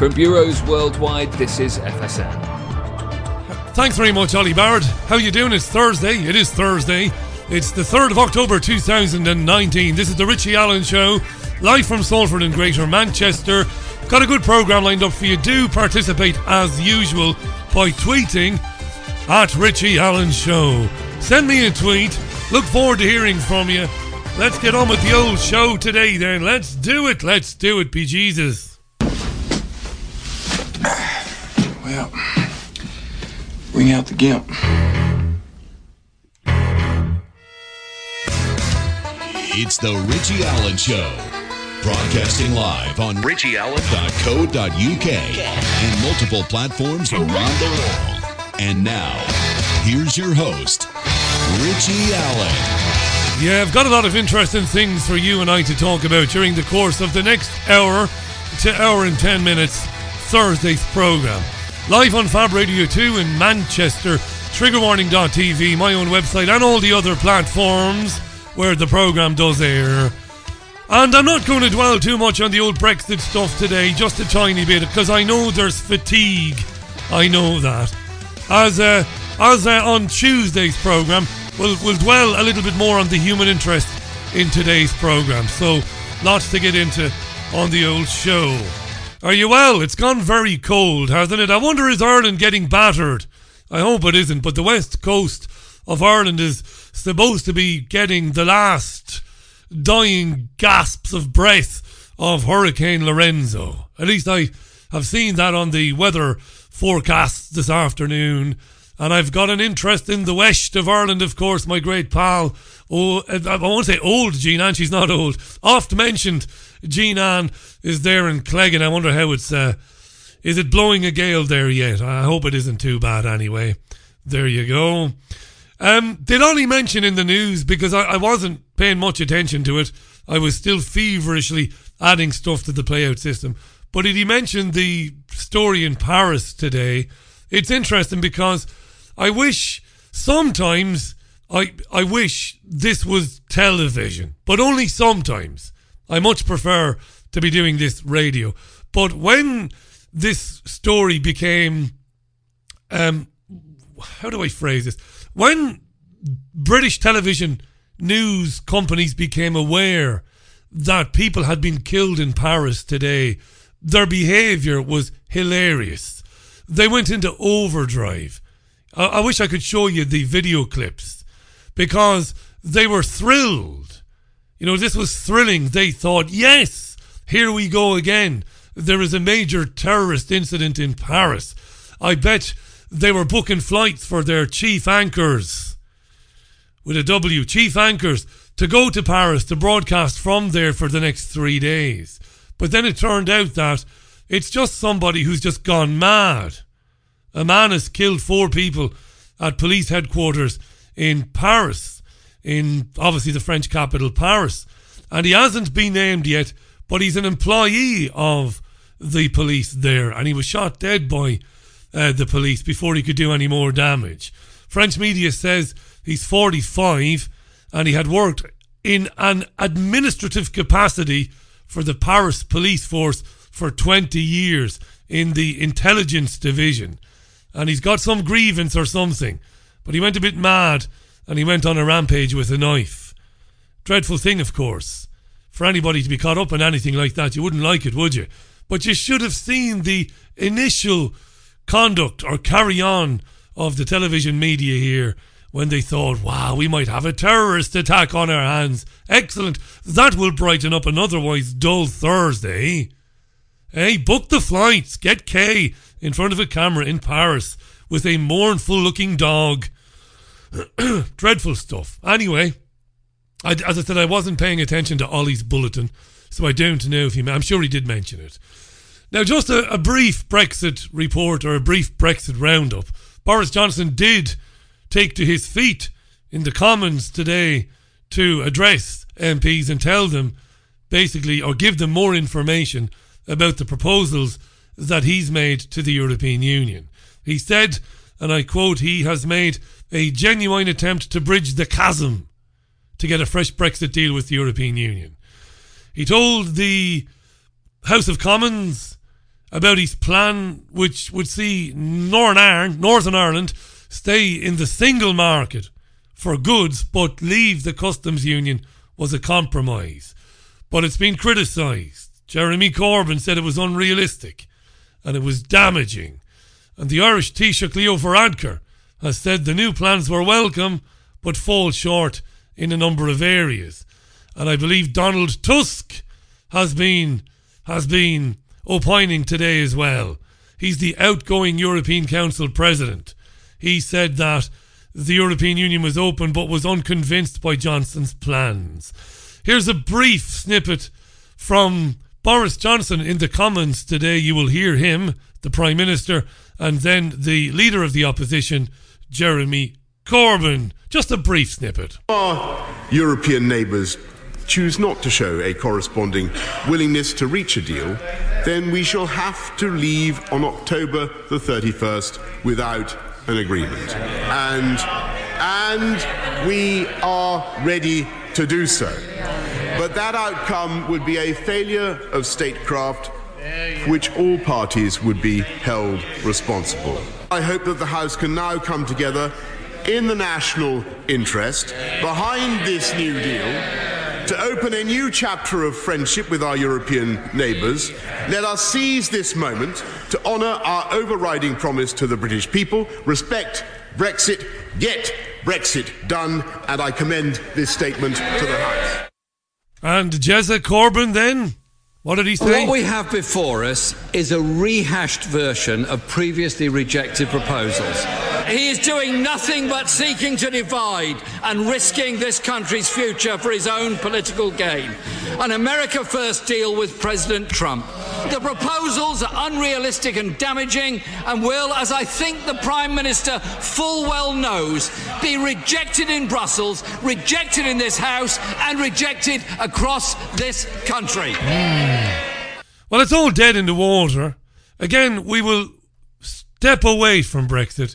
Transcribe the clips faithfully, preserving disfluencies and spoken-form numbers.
From bureaus worldwide, this is F S N. Thanks very much, Ollie Barrett. How you doing? It's Thursday. It is Thursday. It's the third of October two thousand nineteen. This is the Richie Allen Show, live from Salford in Greater Manchester. Got a good programme lined up for you. Do participate as usual by tweeting at Richie Allen Show. Send me a tweet. Look forward to hearing from you. Let's get on with the old show today then. Let's do it. Let's do it, be Jesus. Well, bring out the gimp. It's the Richie Allen Show. Broadcasting live on richie allen dot co dot uk and multiple platforms around the world. And now, here's your host, Richie Allen. Yeah, I've got a lot of interesting things for you and I to talk about during the course of the next hour to hour and ten minutes, Thursday's programme. Live on Fab Radio two in Manchester, trigger warning dot t v, my own website, and all the other platforms where the programme does air. And I'm not going to dwell too much on the old Brexit stuff today, just a tiny bit, because I know there's fatigue. I know that. As uh, as uh, on Tuesday's programme, we'll, we'll dwell a little bit more on the human interest in today's programme. So, lots to get into on the old show. Are you well? It's gone very cold, hasn't it? I wonder, is Ireland getting battered? I hope it isn't, but the west coast of Ireland is supposed to be getting the last dying gasps of breath of Hurricane Lorenzo. At least I have seen that on the weather forecasts this afternoon. And I've got an interest in the west of Ireland, of course, my great pal. Oh, I won't say old Jean Ann, she's not old. Oft mentioned Jean Ann is there in Cleggan. I wonder how it's, uh, is it blowing a gale there yet? I hope it isn't too bad anyway. There you go. Um, did Ollie mention in the news, because I, I wasn't paying much attention to it, I was still feverishly adding stuff to the playout system, but did he mention the story in Paris today? It's interesting because I wish sometimes, I, I wish this was television, but only sometimes. I much prefer to be doing this radio. But when this story became, um, how do I phrase this? When British television news companies became aware that people had been killed in Paris today, their behaviour was hilarious. They went into overdrive. I, I wish I could show you the video clips, because they were thrilled. You know, this was thrilling. They thought, yes, here we go again. There is a major terrorist incident in Paris. I bet they were booking flights for their chief anchors, with a W, chief anchors, to go to Paris to broadcast from there for the next three days. But then it turned out that it's just somebody who's just gone mad. A man has killed four people at police headquarters in Paris, in obviously the French capital, Paris. And he hasn't been named yet, but he's an employee of the police there, and he was shot dead by Uh, the police before he could do any more damage. French media says he's forty-five and he had worked in an administrative capacity for the Paris police force for twenty years in the intelligence division, and he's got some grievance or something, but he went a bit mad and he went on a rampage with a knife. Dreadful thing, of course, for anybody to be caught up in anything like that. You wouldn't like it, would you? But you should have seen the initial conduct or carry on of the television media here when they thought, wow, we might have a terrorist attack on our hands. Excellent. That will brighten up an otherwise dull Thursday. Hey, book the flights. Get Kay in front of a camera in Paris with a mournful looking dog. Dreadful stuff. Anyway, I, as I said, I wasn't paying attention to Ollie's bulletin, so I don't know if he, I'm sure he did mention it. Now, just a, a brief Brexit report, or a brief Brexit roundup. Boris Johnson did take to his feet in the Commons today to address M Ps and tell them, basically, or give them more information about the proposals that he's made to the European Union. He said, and I quote, he has made a genuine attempt to bridge the chasm to get a fresh Brexit deal with the European Union. He told the House of Commons about his plan, which would see Northern Ireland, Northern Ireland stay in the single market for goods but leave the customs union, was a compromise. But it's been criticised. Jeremy Corbyn said it was unrealistic and it was damaging. And the Irish Taoiseach Leo Varadkar has said the new plans were welcome but fall short in a number of areas. And I believe Donald Tusk has been has been opining today as well. He's the outgoing European Council president. He said that the European Union was open but was unconvinced by Johnson's plans. Here's a brief snippet from Boris Johnson in the Commons today. You will hear him, the Prime Minister, and then the Leader of the Opposition, Jeremy Corbyn. Just a brief snippet. Our European neighbours choose not to show a corresponding willingness to reach a deal, then we shall have to leave on October the thirty-first without an agreement. And, and we are ready to do so. But that outcome would be a failure of statecraft for which all parties would be held responsible. I hope that the House can now come together in the national interest behind this new deal to open a new chapter of friendship with our European neighbours. Let us seize this moment to honour our overriding promise to the British people: respect Brexit, get Brexit done, and I commend this statement to the House. And Jezza Corbyn then? What did he say? What we have before us is a rehashed version of previously rejected proposals. He is doing nothing but seeking to divide and risking this country's future for his own political gain. An America First deal with President Trump. The proposals are unrealistic and damaging and will, as I think the Prime Minister full well knows, be rejected in Brussels, rejected in this House, and rejected across this country. Mm. Well, it's all dead in the water. Again, we will step away from Brexit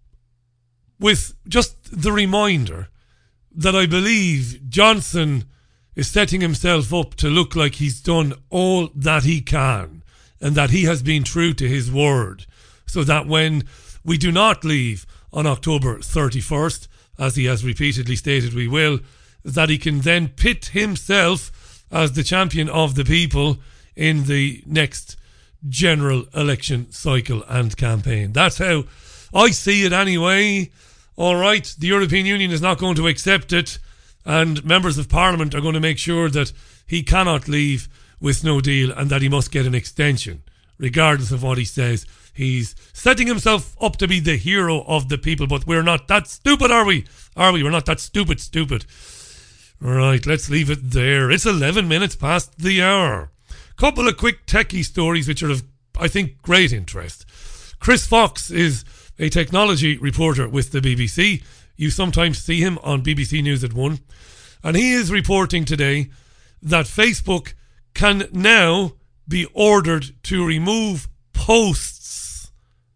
with just the reminder that I believe Johnson is setting himself up to look like he's done all that he can and that he has been true to his word, so that when we do not leave on October thirty-first, as he has repeatedly stated we will, that he can then pit himself as the champion of the people in the next general election cycle and campaign. That's how I see it anyway. All right, the European Union is not going to accept it, and members of Parliament are going to make sure that he cannot leave with no deal and that he must get an extension, regardless of what he says. He's setting himself up to be the hero of the people, but we're not that stupid, are we? Are we? We're not that stupid, stupid. All right, let's leave it there. It's eleven minutes past the hour. Couple of quick techie stories which are of, I think, great interest. Chris Fox is a technology reporter with the B B C. You sometimes see him on B B C News at one. And he is reporting today that Facebook can now be ordered to remove posts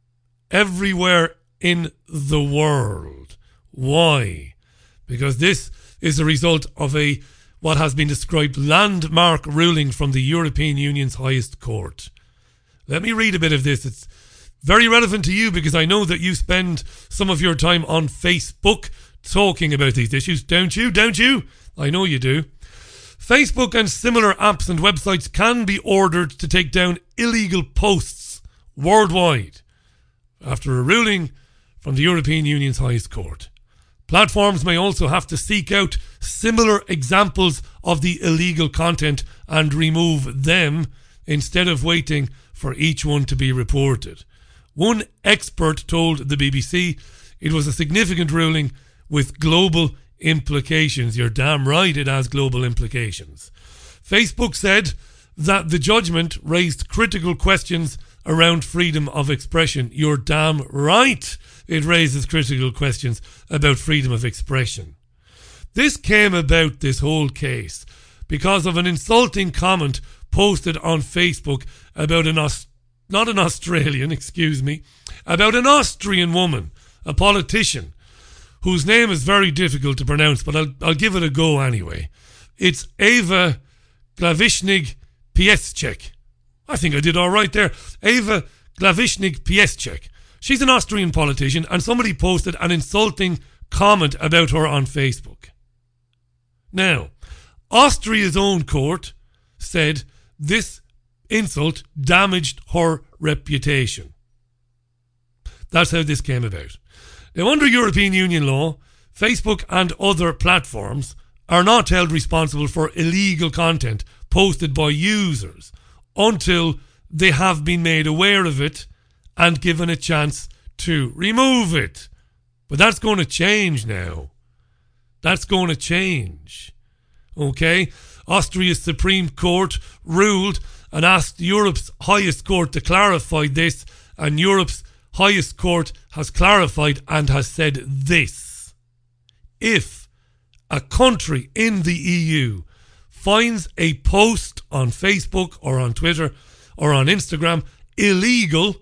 everywhere in the world. Why? Because this is a result of a what has been described landmark ruling from the European Union's highest court. Let me read a bit of this. It's very relevant to you because I know that you spend some of your time on Facebook talking about these issues, don't you? Don't you? I know you do. Facebook and similar apps and websites can be ordered to take down illegal posts worldwide after a ruling from the European Union's highest court. Platforms may also have to seek out similar examples of the illegal content and remove them instead of waiting for each one to be reported. One expert told the B B C it was a significant ruling with global implications. You're damn right it has global implications. Facebook said that the judgment raised critical questions around freedom of expression. You're damn right it raises critical questions about freedom of expression. This came about, this whole case, because of an insulting comment posted on Facebook about an Australian not an Australian, excuse me, about an Austrian woman, a politician, whose name is very difficult to pronounce, but I'll, I'll give it a go anyway. It's Eva Glavishnig Pieszczek. I think I did all right there. Eva Glavishnik-Pieszczek. She's an Austrian politician, and somebody posted an insulting comment about her on Facebook. Now, Austria's own court said this insult damaged her reputation. That's how this came about. Now, under European Union law, Facebook and other platforms are not held responsible for illegal content posted by users until they have been made aware of it and given a chance to remove it. But that's going to change now. That's going to change. Okay? Austria's Supreme Court ruled and asked Europe's highest court to clarify this, and Europe's highest court has clarified and has said this: if a country in the E U finds a post on Facebook or on Twitter or on Instagram illegal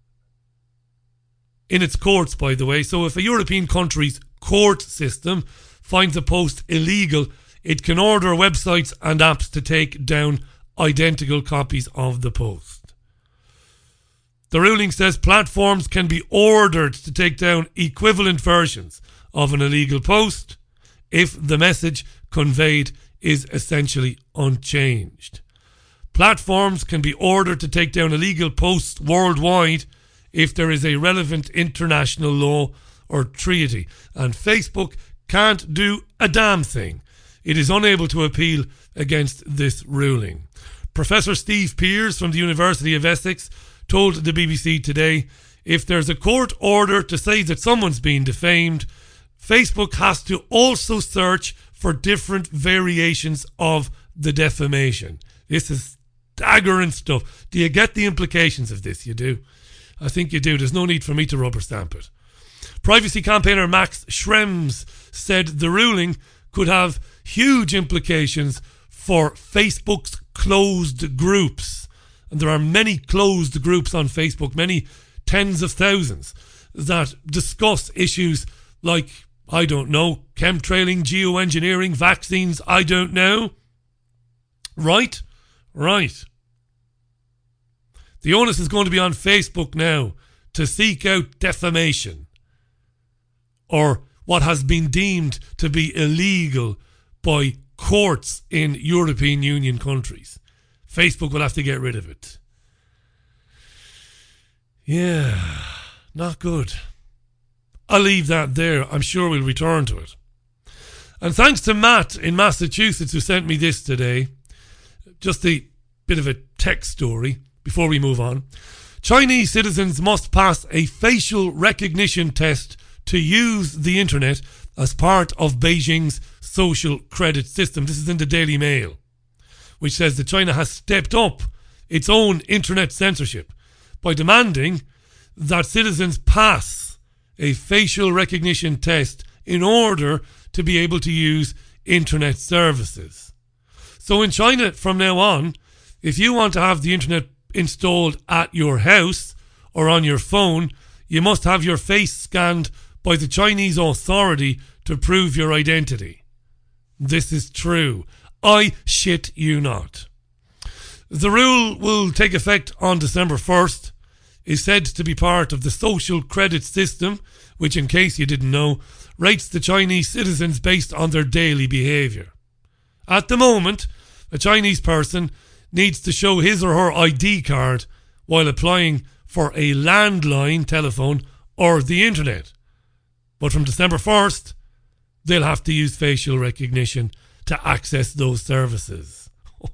in its courts, by the way, so if a European country's court system finds a post illegal, it can order websites and apps to take down identical copies of the post. The ruling says platforms can be ordered to take down equivalent versions of an illegal post if the message conveyed is essentially unchanged. Platforms can be ordered to take down illegal posts worldwide if there is a relevant international law or treaty, and Facebook can't do a damn thing. It is unable to appeal against this ruling. Professor Steve Pearce from the University of Essex told the B B C Today, if there's a court order to say that someone's been defamed, Facebook has to also search for different variations of the defamation. This is staggering stuff. Do you get the implications of this? You do. I think you do. There's no need for me to rubber stamp it. Privacy campaigner Max Schrems said the ruling could have huge implications for Facebook's closed groups. And there are many closed groups on Facebook, many tens of thousands, that discuss issues like, I don't know, chemtrailing, geoengineering, vaccines, I don't know. Right? Right. The onus is going to be on Facebook now to seek out defamation or what has been deemed to be illegal by courts in European Union countries. Facebook will have to get rid of it. Yeah, not good. I'll leave that there. I'm sure we'll return to it. And thanks to Matt in Massachusetts who sent me this today. Just a bit of a tech story before we move on. Chinese citizens must pass a facial recognition test to use the internet as part of Beijing's social credit system. This is in the Daily Mail, which says that China has stepped up its own internet censorship by demanding that citizens pass a facial recognition test in order to be able to use internet services. So in China, from now on, if you want to have the internet installed at your house or on your phone, you must have your face scanned by the Chinese authority to prove your identity. This is true. I shit you not. The rule will take effect on December first, is said to be part of the social credit system, which, in case you didn't know, rates the Chinese citizens based on their daily behaviour. At the moment, a Chinese person needs to show his or her I D card while applying for a landline telephone or the internet. But from December first, they'll have to use facial recognition to access those services.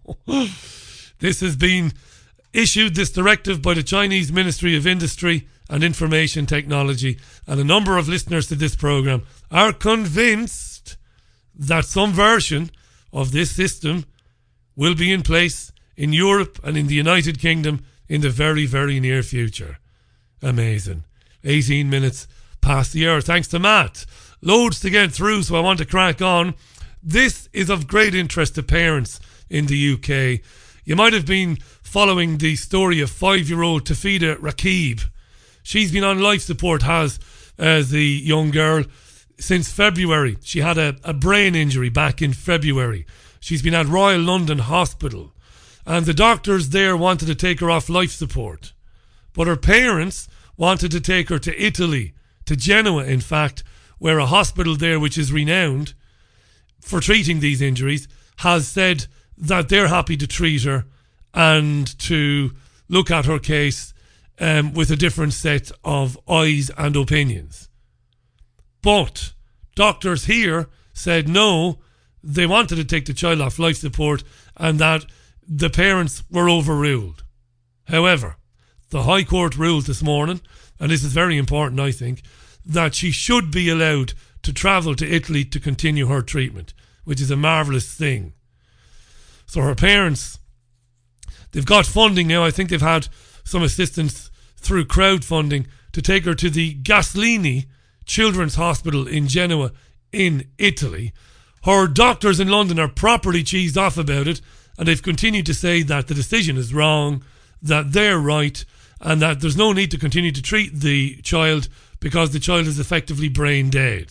This has been issued, this directive, by the Chinese Ministry of Industry and Information Technology, and a number of listeners to this programme are convinced that some version of this system will be in place in Europe and in the United Kingdom in the very, very near future. Amazing. eighteen minutes past the hour. Thanks to Matt. Loads to get through, so I want to crack on. This is of great interest to parents in the U K. You might have been following the story of five-year-old Tafida Rakib. She's been on life support, has uh, the young girl, since February. She had a, a brain injury back in February. She's been at Royal London Hospital. and the doctors there wanted to take her off life support. But her parents wanted to take her to Italy, to Genoa, in fact, where a hospital there, which is renowned for treating these injuries, has said that they're happy to treat her and to look at her case um, with a different set of eyes and opinions. But doctors here said no, they wanted to take the child off life support and that the parents were overruled. However, the High Court ruled this morning, and this is very important, I think, that she should be allowed to travel to Italy to continue her treatment, which is a marvellous thing. So her parents, they've got funding now. I think they've had some assistance through crowdfunding to take her to the Gaslini Children's Hospital in Genoa in Italy. Her doctors in London are properly cheesed off about it, and they've continued to say that the decision is wrong, that they're right, and that there's no need to continue to treat the child because the child is effectively brain dead.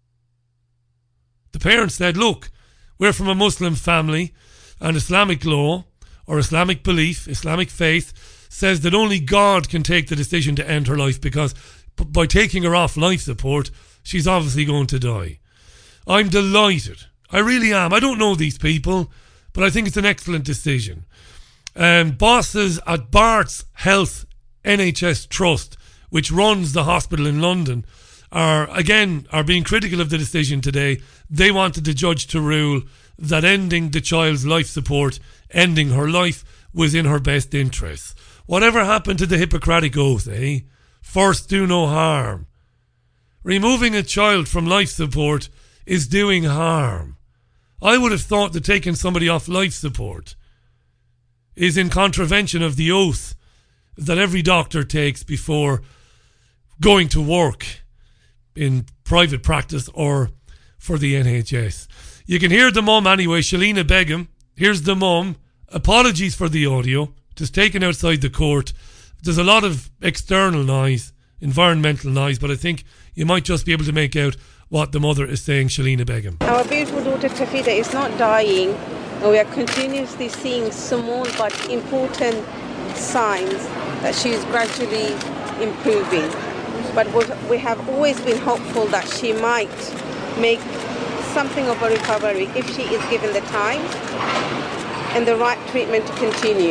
The parents said, look, we're from a Muslim family, and Islamic law, or Islamic belief, Islamic faith, says that only God can take the decision to end her life, because by taking her off life support, she's obviously going to die. I'm delighted. I really am. I don't know these people, but I think it's an excellent decision. Um, bosses at Barts Health N H S Trust, which runs the hospital in London, are again are being critical of the decision today. They wanted the judge to rule that ending the child's life support, ending her life, was in her best interests. Whatever happened to the Hippocratic Oath, eh? First do no harm. Removing a child from life support is doing harm. I would have thought that taking somebody off life support is in contravention of the oath that every doctor takes before going to work in private practice or for the N H S. You can hear the mum anyway, Shalina Begum. Here's the mum. Apologies for the audio. Just taken outside the court. There's a lot of external noise, environmental noise, but I think you might just be able to make out what the mother is saying, Shalina Begum. Our beautiful daughter Tafida is not dying, and we are continuously seeing small but important signs that she is gradually improving. But we have always been hopeful that she might make something of a recovery if she is given the time and the right treatment to continue.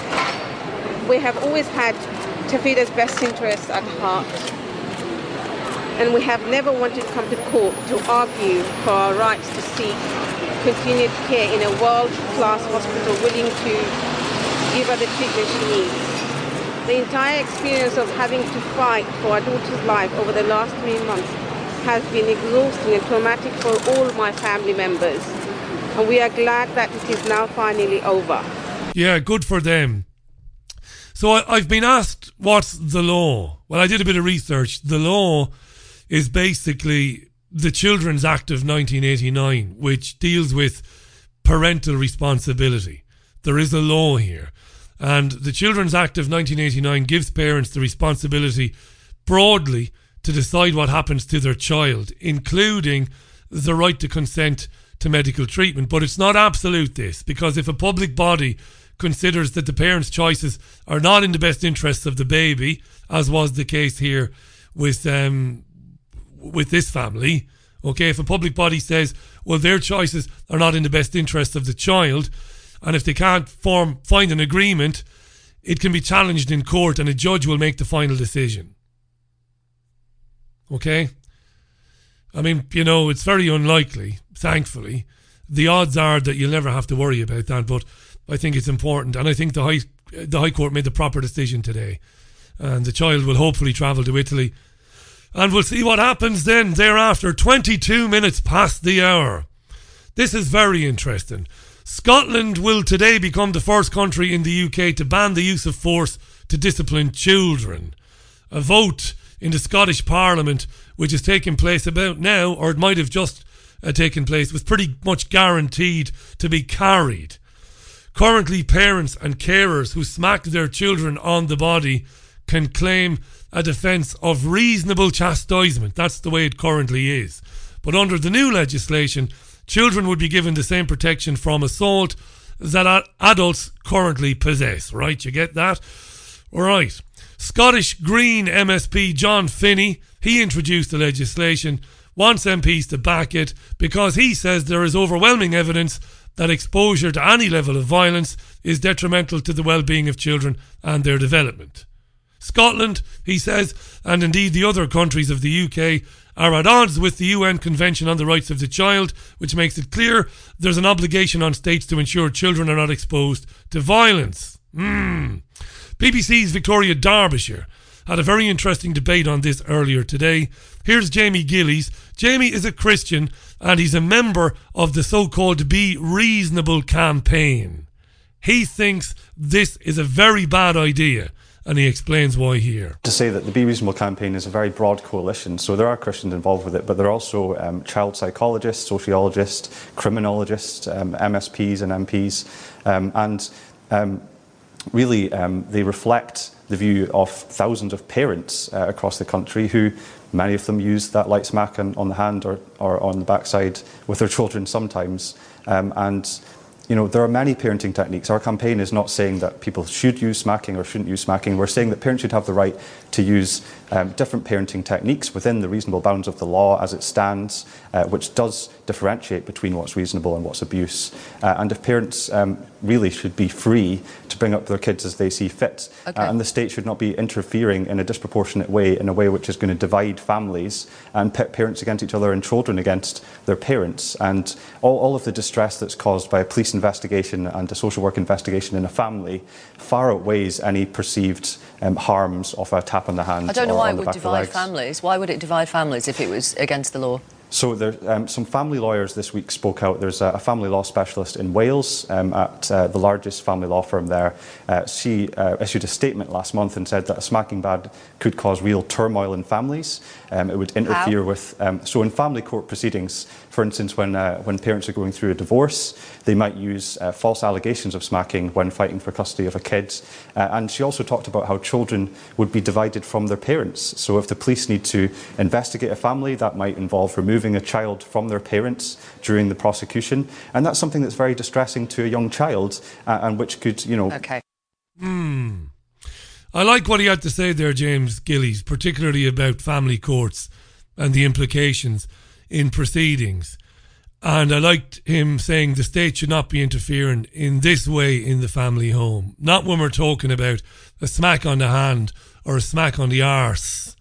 We have always had Tafida's best interests at heart, and we have never wanted to come to court to argue for our rights to seek continued care in a world-class hospital willing to give her the treatment she needs. The entire experience of having to fight for our daughter's life over the last three months has been exhausting and traumatic for all my family members, and we are glad that it is now finally over. Yeah, good for them. So I, I've been asked, what's the law? Well, I did a bit of research. The law is basically the Children's Act of nineteen eighty-nine, which deals with parental responsibility. There is a law here. And the Children's Act of nineteen eighty-nine gives parents the responsibility broadly to decide what happens to their child, including the right to consent to medical treatment. But it's not absolute, this, because if a public body considers that the parents' choices are not in the best interests of the baby, as was the case here with um, with this family, okay, if a public body says, well, their choices are not in the best interests of the child, and if they can't form find an agreement, it can be challenged in court and a judge will make the final decision. Okay? I mean, you know, it's very unlikely, thankfully. The odds are that you'll never have to worry about that, but I think it's important, and I think the High the High Court made the proper decision today, and the child will hopefully travel to Italy, and we'll see what happens then thereafter. twenty-two minutes past the hour. This is very interesting. Scotland will today become the first country in the U K to ban the use of force to discipline children. A vote in the Scottish Parliament, which is taking place about now, or it might have just uh, taken place, was pretty much guaranteed to be carried. Currently, parents and carers who smack their children on the body can claim a defence of reasonable chastisement. That's the way it currently is. But under the new legislation, children would be given the same protection from assault that ad- adults currently possess, right? You get that? All right. Scottish Green M S P John Finney, he introduced the legislation, wants M Ps to back it because he says there is overwhelming evidence that exposure to any level of violence is detrimental to the well-being of children and their development. Scotland, he says, and indeed the other countries of the U K, are at odds with the U N Convention on the Rights of the Child, which makes it clear there's an obligation on states to ensure children are not exposed to violence. Mm. B B C's Victoria Derbyshire had a very interesting debate on this earlier today. Here's Jamie Gillies. Jamie is a Christian and he's a member of the so-called Be Reasonable campaign. He thinks this is a very bad idea, and he explains why here. To say that the Be Reasonable campaign is a very broad coalition, so there are Christians involved with it, but there are also um, child psychologists, sociologists, criminologists, um, M S Ps and M Ps, um, and um, really um, they reflect the view of thousands of parents uh, across the country who, many of them use that light smack on, on the hand or, or on the backside with their children sometimes. Um, and You know, there are many parenting techniques. Our campaign is not saying that people should use smacking or shouldn't use smacking. We're saying that parents should have the right to use um, different parenting techniques within the reasonable bounds of the law as it stands, uh, which does differentiate between what's reasonable and what's abuse. Uh, and if parents um, really should be free to bring up their kids as they see fit. Okay. Uh, and the state should not be interfering in a disproportionate way, in a way which is going to divide families and pit parents against each other and children against their parents. And all, all of the distress that's caused by a police investigation and a social work investigation in a family far outweighs any perceived um, harms of a tap on the hand. I don't know or why on it the would back of the divide legs. families. Why would it divide families if it was against the law? So there, um, some family lawyers this week spoke out. There's a, a family law specialist in Wales um, at uh, the largest family law firm there. Uh, she uh, issued a statement last month and said that a smacking ban could cause real turmoil in families. Um, it would interfere How? with... Um, so in family court proceedings, for instance, when, uh, when parents are going through a divorce, they might use uh, false allegations of smacking when fighting for custody of a kid. Uh, and she also talked about how children would be divided from their parents. So if the police need to investigate a family, that might involve removing a child from their parents during the prosecution, and that's something that's very distressing to a young child, uh, and which could, you know... Okay. Hmm. I like what he had to say there, James Gillies, particularly about family courts and the implications in proceedings. And I liked him saying the state should not be interfering in this way in the family home. Not when we're talking about a smack on the hand or a smack on the arse.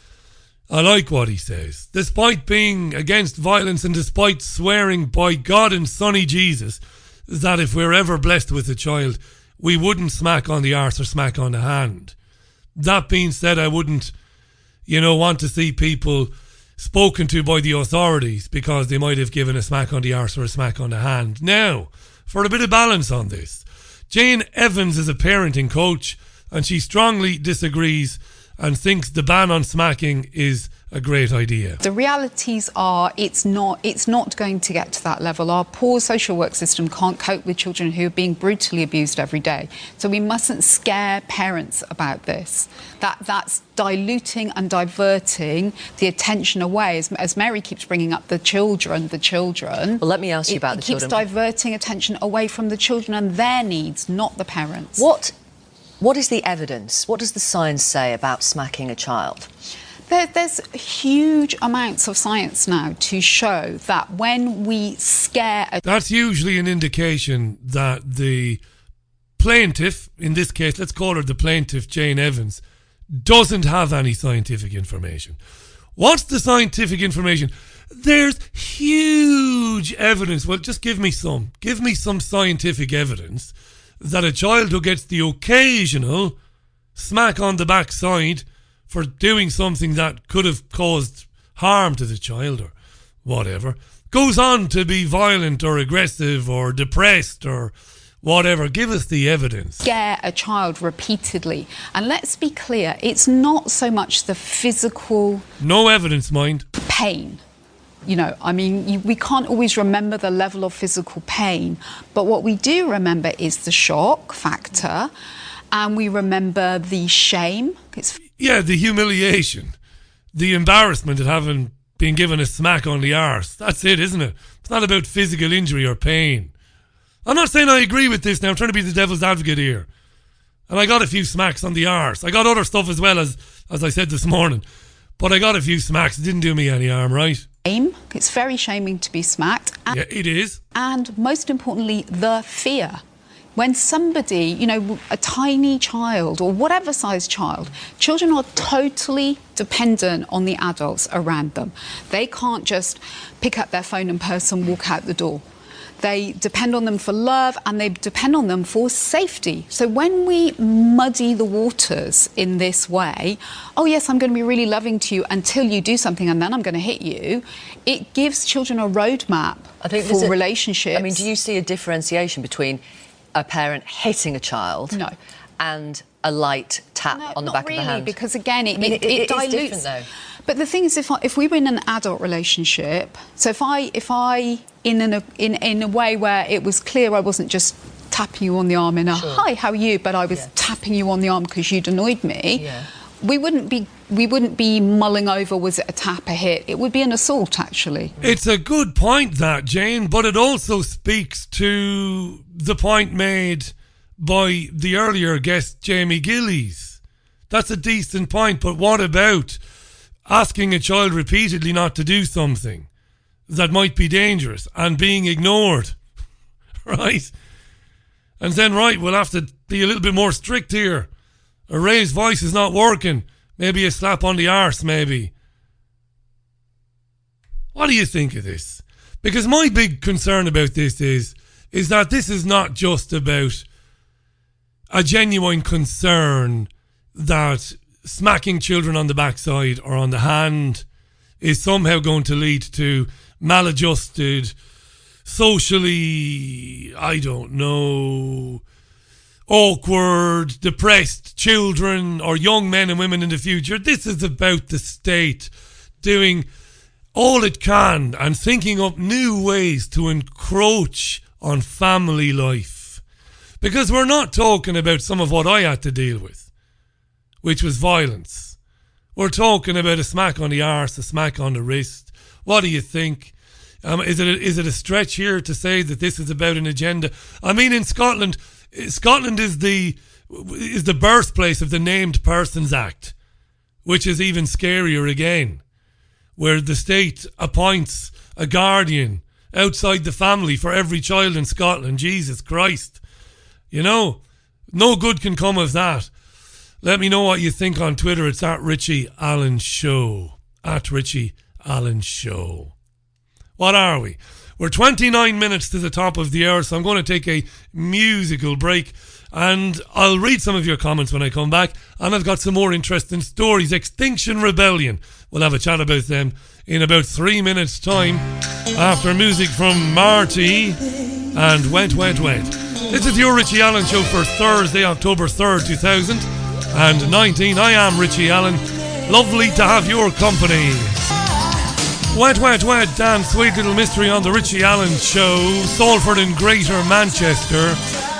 I like what he says. Despite being against violence and despite swearing by God and Sonny Jesus that if we're ever blessed with a child, we wouldn't smack on the arse or smack on the hand. That being said, I wouldn't, you know, want to see people spoken to by the authorities because they might have given a smack on the arse or a smack on the hand. Now, for a bit of balance on this, Jane Evans is a parenting coach and she strongly disagrees and thinks the ban on smacking is a great idea. The realities are it's not it's not going to get to that level. Our poor social work system can't cope with children who are being brutally abused every day. So we mustn't scare parents about this. That that's diluting and diverting the attention away. As, as Mary keeps bringing up the children, the children. Well, let me ask you it, about it the keeps children. diverting attention away from the children and their needs, not the parents. What What is the evidence? What does the science say about smacking a child? There, there's huge amounts of science now to show that when we scare a... That's usually an indication that the plaintiff, in this case, let's call her the plaintiff, Jane Evans, doesn't have any scientific information. What's the scientific information? There's huge evidence. Well, just give me some. Give me some scientific evidence that a child who gets the occasional smack on the backside for doing something that could have caused harm to the child or whatever, goes on to be violent or aggressive or depressed or whatever. Give us the evidence. Scare a child repeatedly. And let's be clear, it's not so much the physical... No evidence, mind. ...pain. You know, I mean, you, we can't always remember the level of physical pain, but what we do remember is the shock factor, and we remember the shame. It's yeah, the humiliation, the embarrassment at having been given a smack on the arse. That's it, isn't it? It's not about physical injury or pain. I'm not saying I agree with this now. I'm trying to be the devil's advocate here. And I got a few smacks on the arse. I got other stuff as well, as as I said this morning. But I got a few smacks. It didn't do me any harm, right? Shame. It's very shaming to be smacked. And, yeah, it is. And most importantly, the fear. When somebody, you know, a tiny child or whatever size child, children are totally dependent on the adults around them. They can't just pick up their phone and purse and walk out the door. They depend on them for love and they depend on them for safety. So when we muddy the waters in this way, oh yes, I'm going to be really loving to you until you do something and then I'm going to hit you, it gives children a roadmap I think for a, relationships. I mean, do you see a differentiation between a parent hitting a child no. and a light tap no, on the not back really, of the hand? Because again, it, I mean, it, it, it, it dilutes. is different, though. But the thing is, if I, if we were in an adult relationship, so if I if I in an, in in a way where it was clear I wasn't just tapping you on the arm in a sure. hi, how are you, but I was yeah. tapping you on the arm because you'd annoyed me. Yeah. We wouldn't be we wouldn't be mulling over was it a tap, a hit. It would be an assault, actually. It's a good point, that, Jane, but it also speaks to the point made by the earlier guest, Jamie Gillies. That's a decent point, but what about asking a child repeatedly not to do something that might be dangerous and being ignored, right? And then, right, we'll have to be a little bit more strict here. A raised voice is not working. Maybe a slap on the arse, maybe. What do you think of this? Because my big concern about this is, is that this is not just about a genuine concern that smacking children on the backside or on the hand is somehow going to lead to maladjusted, socially, I don't know, awkward, depressed children or young men and women in the future. This is about the state doing all it can and thinking up new ways to encroach on family life. Because we're not talking about some of what I had to deal with, which was violence. We're talking about a smack on the arse, a smack on the wrist. What do you think? Um, is it a, is it a stretch here to say that this is about an agenda? I mean, in Scotland, Scotland is the is the birthplace of the Named Persons Act, which is even scarier again, where the state appoints a guardian outside the family for every child in Scotland. Jesus Christ. You know, no good can come of that. Let me know what you think on Twitter. It's at Richie Allen Show. At Richie Allen Show. What are we? We're twenty-nine minutes to the top of the hour, so I'm going to take a musical break and I'll read some of your comments when I come back. And I've got some more interesting stories. Extinction Rebellion. We'll have a chat about them in about three minutes' time after music from Marty and Wet, Wet, Wet. This is your Richie Allen Show for Thursday, October third, two thousand nineteen. I am Richie Allen. Lovely to have your company. Wet, Wet, Wet, Dan, Sweet Little Mystery on the Richie Allen Show. Salford and Greater Manchester.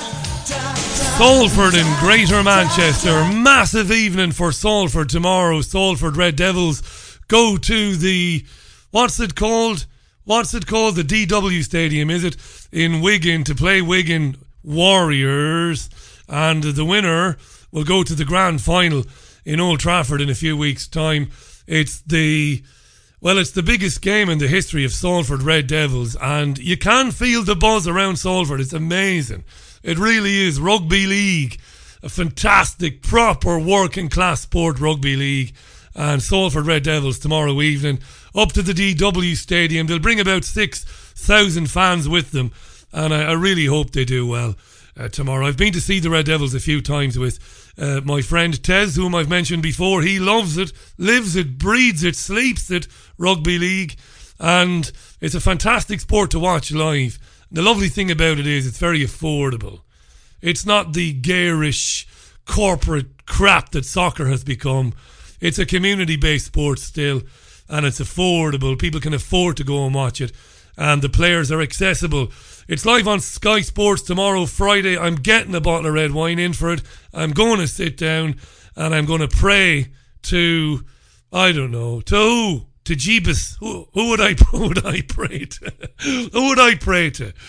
Salford and Greater Manchester. Massive evening for Salford tomorrow. Salford Red Devils go to the, what's it called? What's it called? The D W Stadium, is it? In Wigan to play Wigan Warriors. And the winner will go to the grand final in Old Trafford in a few weeks' time. It's the... Well, it's the biggest game in the history of Salford Red Devils, and you can feel the buzz around Salford. It's amazing. It really is. Rugby league, a fantastic, proper working class sport, rugby league. And Salford Red Devils tomorrow evening up to the D W Stadium. They'll bring about six thousand fans with them, and I, I really hope they do well uh, tomorrow. I've been to see the Red Devils a few times with Uh, my friend Tez, whom I've mentioned before. He loves it, lives it, breathes it, sleeps it, rugby league. And it's a fantastic sport to watch live. The lovely thing about it is it's very affordable. It's not the garish corporate crap that soccer has become. It's a community-based sport still, and it's affordable. People can afford to go and watch it, and the players are accessible. It's live on Sky Sports tomorrow, Friday. I'm getting a bottle of red wine in for it. I'm going to sit down and I'm going to pray to, I don't know, to who? To Jeebus. Who, who would I who would I pray to? Who would I pray to?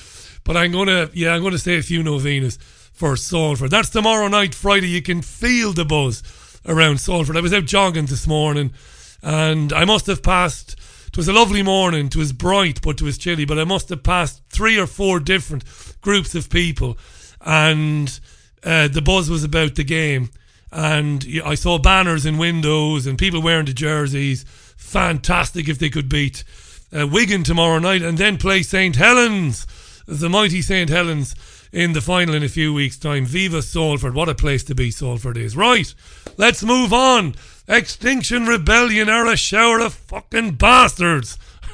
But I'm gonna, yeah, I'm gonna say a few novenas for Salford. That's tomorrow night, Friday. You can feel the buzz around Salford. I was out jogging this morning, and I must have passed. It was a lovely morning. It was bright, but it was chilly. But I must have passed three or four different groups of people, and uh, the buzz was about the game. And I saw banners in windows and people wearing the jerseys. Fantastic if they could beat uh, Wigan tomorrow night and then play Saint Helens, the mighty Saint Helens, in the final in a few weeks' time. Viva Salford. What a place to be Salford is. Right, let's move on. Extinction Rebellion are a shower of fucking bastards.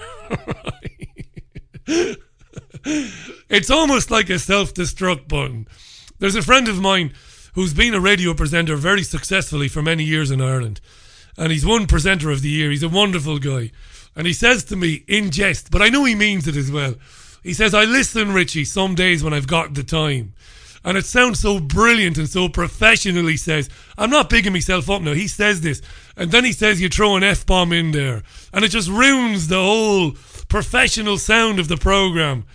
It's almost like a self-destruct button. There's a friend of mine who's been a radio presenter very successfully for many years in Ireland. And he's won Presenter of the Year. He's a wonderful guy. And he says to me, in jest, but I know he means it as well. He says, I listen, Richie, some days when I've got the time. And it sounds so brilliant and so professional, he says. I'm not bigging myself up now. He says this. And then he says you throw an F-bomb in there. And it just ruins the whole professional sound of the programme.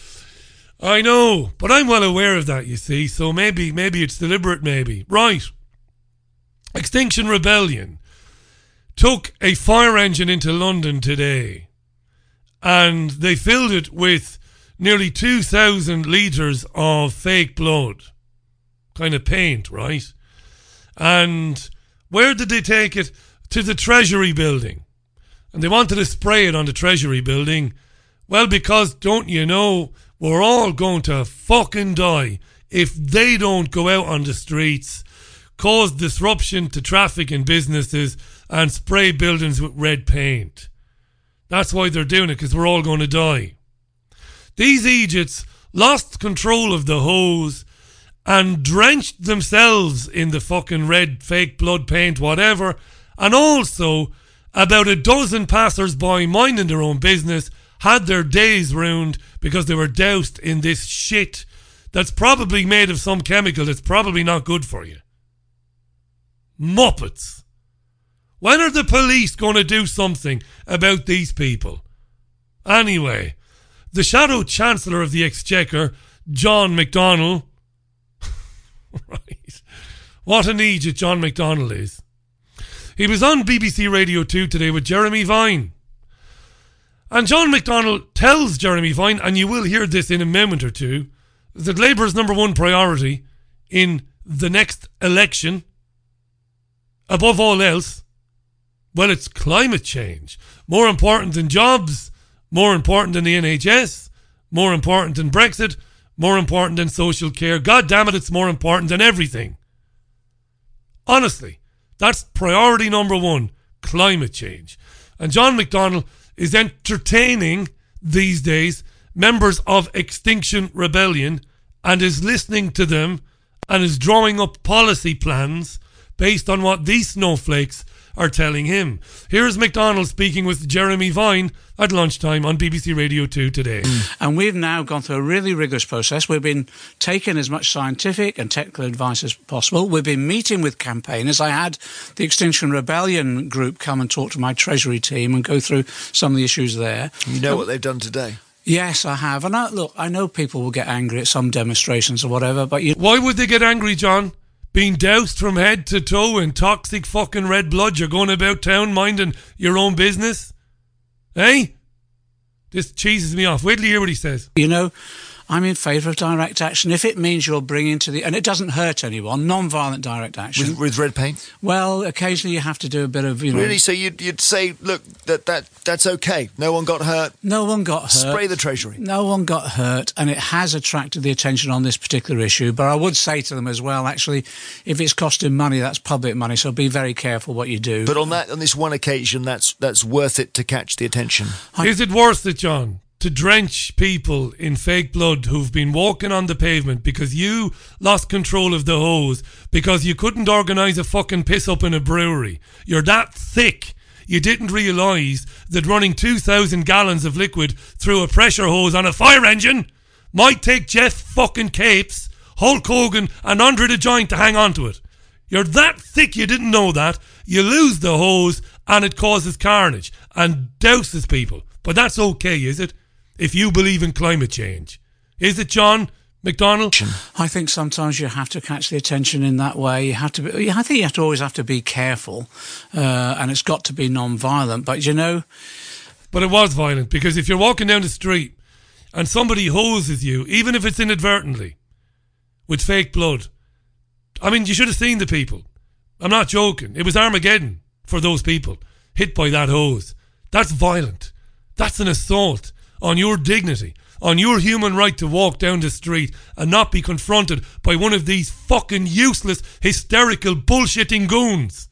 I know, but I'm well aware of that, you see. So maybe, maybe it's deliberate, maybe. Right. Extinction Rebellion took a fire engine into London today, and they filled it with nearly two thousand litres of fake blood. Kind of paint, right? And where did they take it? To the Treasury building. And they wanted to spray it on the Treasury building. Well, because, don't you know, we're all going to fucking die if they don't go out on the streets, cause disruption to traffic and businesses, and spray buildings with red paint. That's why they're doing it, because we're all going to die. These Egypts lost control of the hose and drenched themselves in the fucking red fake blood paint, whatever. And also, about a dozen passers-by minding their own business had their days ruined because they were doused in this shit that's probably made of some chemical that's probably not good for you. Muppets. When are the police going to do something about these people? Anyway, the Shadow Chancellor of the Exchequer, John McDonnell. Right. What an idiot John McDonnell is. He was on B B C Radio two today with Jeremy Vine. And John McDonnell tells Jeremy Vine, and you will hear this in a moment or two, that Labour's number one priority in the next election, above all else, well, it's climate change. More important than jobs, more important than the N H S, more important than Brexit, more important than social care. God damn it, it's more important than everything. Honestly, that's priority number one, climate change. And John McDonnell is entertaining these days members of Extinction Rebellion and is listening to them and is drawing up policy plans based on what these snowflakes are telling him. Here's McDonnell speaking with Jeremy Vine at lunchtime on B B C Radio two today. And we've now gone through a really rigorous process. We've been taking as much scientific and technical advice as possible. We've been meeting with campaigners. I had the Extinction Rebellion group come and talk to my Treasury team and go through some of the issues there. You know um, what they've done today? Yes, I have. And I, look, I know people will get angry at some demonstrations or whatever, but you... Why would they get angry, John? Being doused from head to toe in toxic fucking red blood, you're going about town minding your own business? Eh? This cheeses me off. Wait till you hear what he says. You know, I'm in favour of direct action if it means you're bringing to the... And it doesn't hurt anyone, non-violent direct action. With, with red paint? Well, occasionally you have to do a bit of, you know... Really? So you'd, you'd say, look, that, that that's okay. No one got hurt? No one got hurt. Spray the Treasury. No one got hurt, and it has attracted the attention on this particular issue. But I would say to them as well, actually, if it's costing money, that's public money, so be very careful what you do. But on that, on this one occasion, that's that's worth it to catch the attention. I, Is it worth it, John? To drench people in fake blood who've been walking on the pavement because you lost control of the hose, because you couldn't organise a fucking piss up in a brewery. You're that thick, you didn't realise that running two thousand gallons of liquid through a pressure hose on a fire engine might take Jeff fucking Capes, Hulk Hogan and Andre the Giant to hang on to it. You're that thick you didn't know that. You lose the hose and it causes carnage and douses people. But that's okay, is it? If you believe in climate change. Is it, John McDonnell? I think sometimes you have to catch the attention in that way. You have to be, I think you have to always have to be careful, uh, and it's got to be non-violent. But, you know... But it was violent, because if you're walking down the street and somebody hoses you, even if it's inadvertently, with fake blood, I mean, you should have seen the people. I'm not joking. It was Armageddon for those people hit by that hose. That's violent. That's an assault on your dignity, on your human right to walk down the street and not be confronted by one of these fucking useless, hysterical, bullshitting goons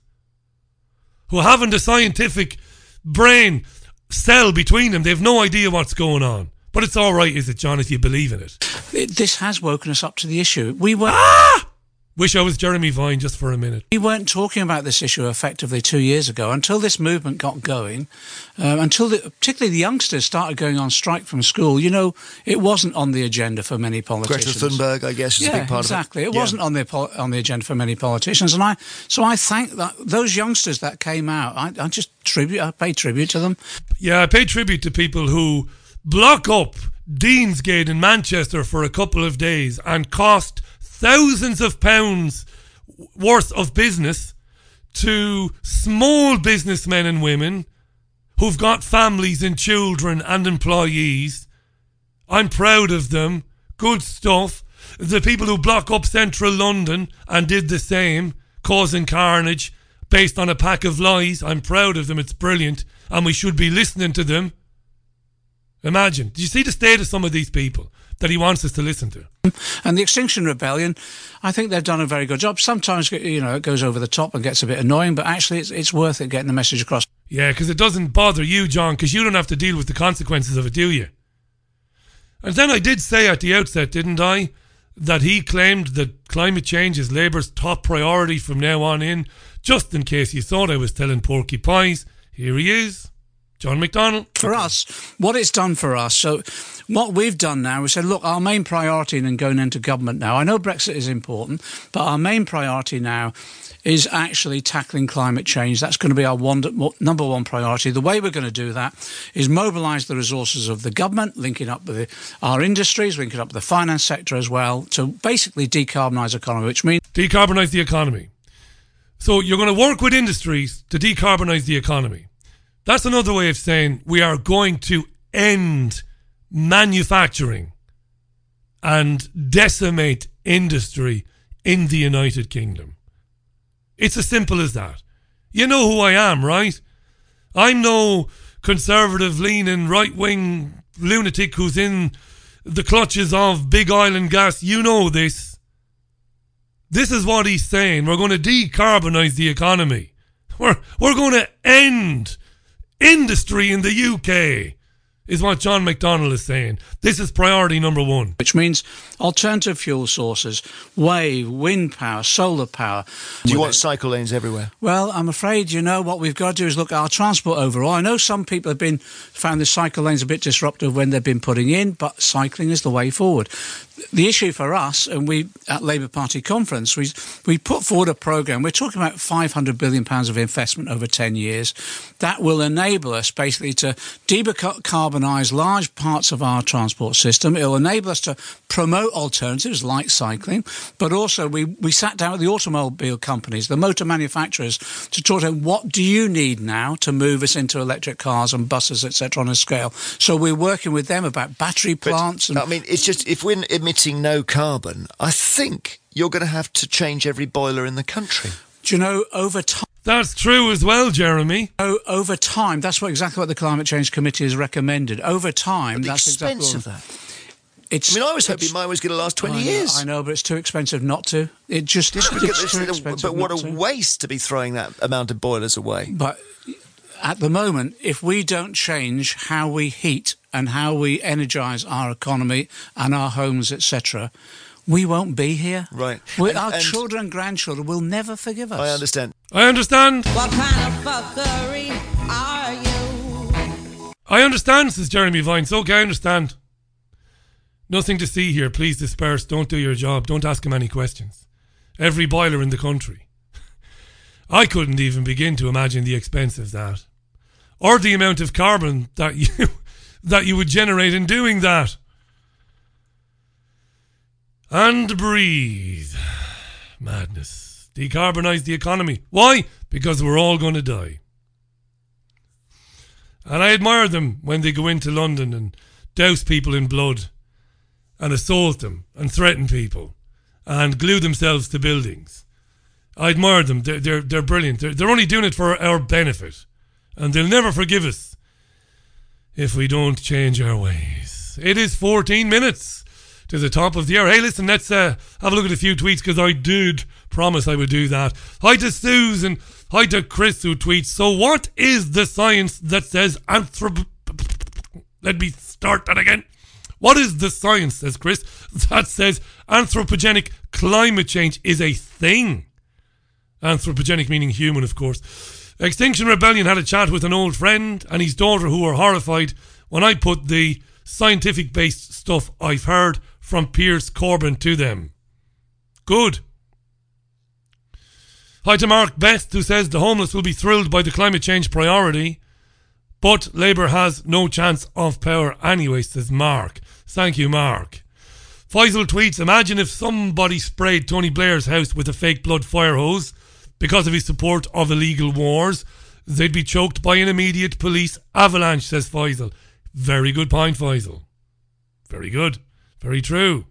who haven't a scientific brain cell between them. They have no idea what's going on. But it's all right, is it, John, if you believe in it? it this has woken us up to the issue. We were... Ah! Wish I was Jeremy Vine just for a minute. We weren't talking about this issue effectively two years ago until this movement got going, um, until the, particularly the youngsters started going on strike from school. You know, it wasn't on the agenda for many politicians. Greta Thunberg, I guess, is yeah, a big part exactly. of it. It yeah. wasn't on the on the agenda for many politicians, and I so I thank that those youngsters that came out. I, I just tribute, I pay tribute to them. Yeah, I pay tribute to people who block up Deansgate in Manchester for a couple of days and cost thousands of pounds worth of business to small businessmen and women who've got families and children and employees. I'm proud of them. Good stuff. The people who block up central London and did the same, causing carnage based on a pack of lies. I'm proud of them. It's brilliant. And we should be listening to them. Imagine. Do you see the state of some of these people that he wants us to listen to? And the Extinction Rebellion, I think they've done a very good job. Sometimes, you know, it goes over the top and gets a bit annoying, but actually it's, it's worth it getting the message across. Yeah, because it doesn't bother you, John, because you don't have to deal with the consequences of it, do you? And then I did say at the outset, didn't I, that he claimed that climate change is Labour's top priority from now on in, just in case you thought I was telling porky pies. Here he is. John McDonnell. For us, what it's done for us, so what we've done now, we said, look, our main priority in going into government now, I know Brexit is important, but our main priority now is actually tackling climate change. That's going to be our one, number one priority. The way we're going to do that is mobilise the resources of the government, linking up with the, our industries, linking up with the finance sector as well, to basically decarbonise the economy, which means... Decarbonise the economy. So you're going to work with industries to decarbonise the economy. That's another way of saying we are going to end manufacturing and decimate industry in the United Kingdom. It's as simple as that. You know who I am, right? I'm no conservative, leaning, right-wing lunatic who's in the clutches of big oil and gas. You know this. This is what he's saying. We're going to decarbonise the economy. We're, we're going to end industry in the U K, is what John McDonnell is saying. This is priority number one. Which means alternative fuel sources, wave, wind power, solar power. Do you want cycle lanes everywhere? Well, I'm afraid, you know, what we've got to do is look at our transport overall. I know some people have been found the cycle lanes a bit disruptive when they've been putting in, but cycling is the way forward. The issue for us, and we at Labour Party conference, we we put forward a programme. We're talking about five hundred billion pounds of investment over ten years that will enable us basically to decarbonise large parts of our transport system. It will enable us to promote alternatives like cycling, but also we, we sat down with the automobile companies, the motor manufacturers, to talk to them, what do you need now to move us into electric cars and buses, et cetera, on a scale? So we're working with them about battery plants. But, and I mean, it's just, if we're emitting no carbon, I think you're going to have to change every boiler in the country. Do you know, over time... That's true as well, Jeremy. Oh, over time, that's what exactly what the Climate Change Committee has recommended. Over time, but the that's expense exactly of that. It's, I mean, I was hoping mine was going to last twenty I know, years. I know, but it's too expensive not to. It just it's too expensive. But what not a to. waste to be throwing that amount of boilers away. But at the moment, if we don't change how we heat and how we energise our economy and our homes, et cetera, we won't be here. Right. We, and, our and children and grandchildren will never forgive us. I understand. I understand. What kind of fuckery are you? I understand, says Jeremy Vine. So, okay, I understand. Nothing to see here. Please disperse. Don't do your job. Don't ask him any questions. Every boiler in the country. I couldn't even begin to imagine the expense of that. Or the amount of carbon that you that you would generate in doing that. And breathe. Madness. Decarbonise the economy. Why? Because we're all going to die. And I admire them when they go into London and douse people in blood and assault them and threaten people and glue themselves to buildings. I admire them. They're, they're, they're brilliant. They're, they're only doing it for our benefit. And they'll never forgive us if we don't change our ways. It is fourteen minutes to the top of the hour. Hey, listen, let's uh, have a look at a few tweets, because I did promise I would do that. Hi to Susan. Hi to Chris, who tweets, so what is the science that says anthrop... Let me start that again. What is the science, says Chris, that says anthropogenic climate change is a thing? Anthropogenic meaning human, of course. Extinction Rebellion had a chat with an old friend and his daughter, who were horrified when I put the scientific-based stuff I've heard from Piers Corbyn to them. Good. Hi to Mark Best, who says the homeless will be thrilled by the climate change priority, but Labour has no chance of power anyway, says Mark. Thank you, Mark. Faisal tweets, imagine if somebody sprayed Tony Blair's house with a fake blood fire hose because of his support of illegal wars. They'd be choked by an immediate police avalanche, says Faisal. Very good point, Faisal. Very good. Very true.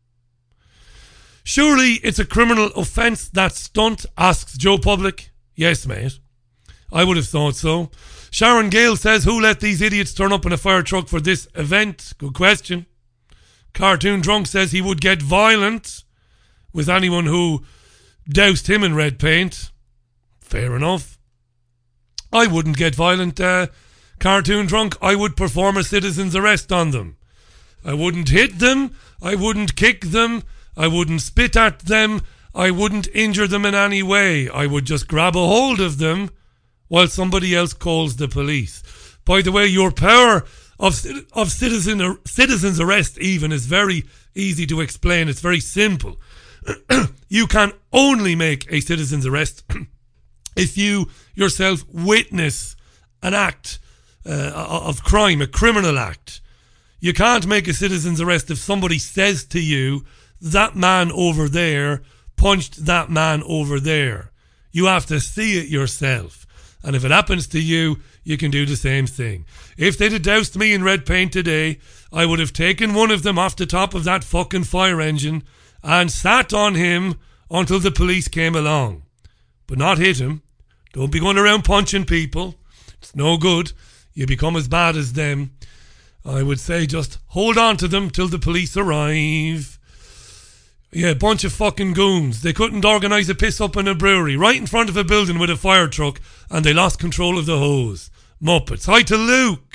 Surely it's a criminal offence, that stunt, asks Joe Public. Yes, mate. I would have thought so. Sharon Gale says, who let these idiots turn up in a fire truck for this event? Good question. Cartoon Drunk says he would get violent with anyone who doused him in red paint. Fair enough. I wouldn't get violent, uh, Cartoon Drunk. I would perform a citizen's arrest on them. I wouldn't hit them. I wouldn't kick them. I wouldn't spit at them. I wouldn't injure them in any way. I would just grab a hold of them while somebody else calls the police. By the way, your power of of citizen citizen's arrest even is very easy to explain. It's very simple. You can only make a citizen's arrest if you yourself witness an act uh, of crime, a criminal act. You can't make a citizen's arrest if somebody says to you, that man over there punched that man over there. You have to see it yourself. And if it happens to you, you can do the same thing. If they'd have doused me in red paint today, I would have taken one of them off the top of that fucking fire engine and sat on him until the police came along. But not hit him. Don't be going around punching people. It's no good. You become as bad as them. I would say just hold on to them till the police arrive. Yeah, bunch of fucking goons. They couldn't organise a piss up in a brewery right in front of a building with a fire truck, and they lost control of the hose. Muppets. Hi to Luke.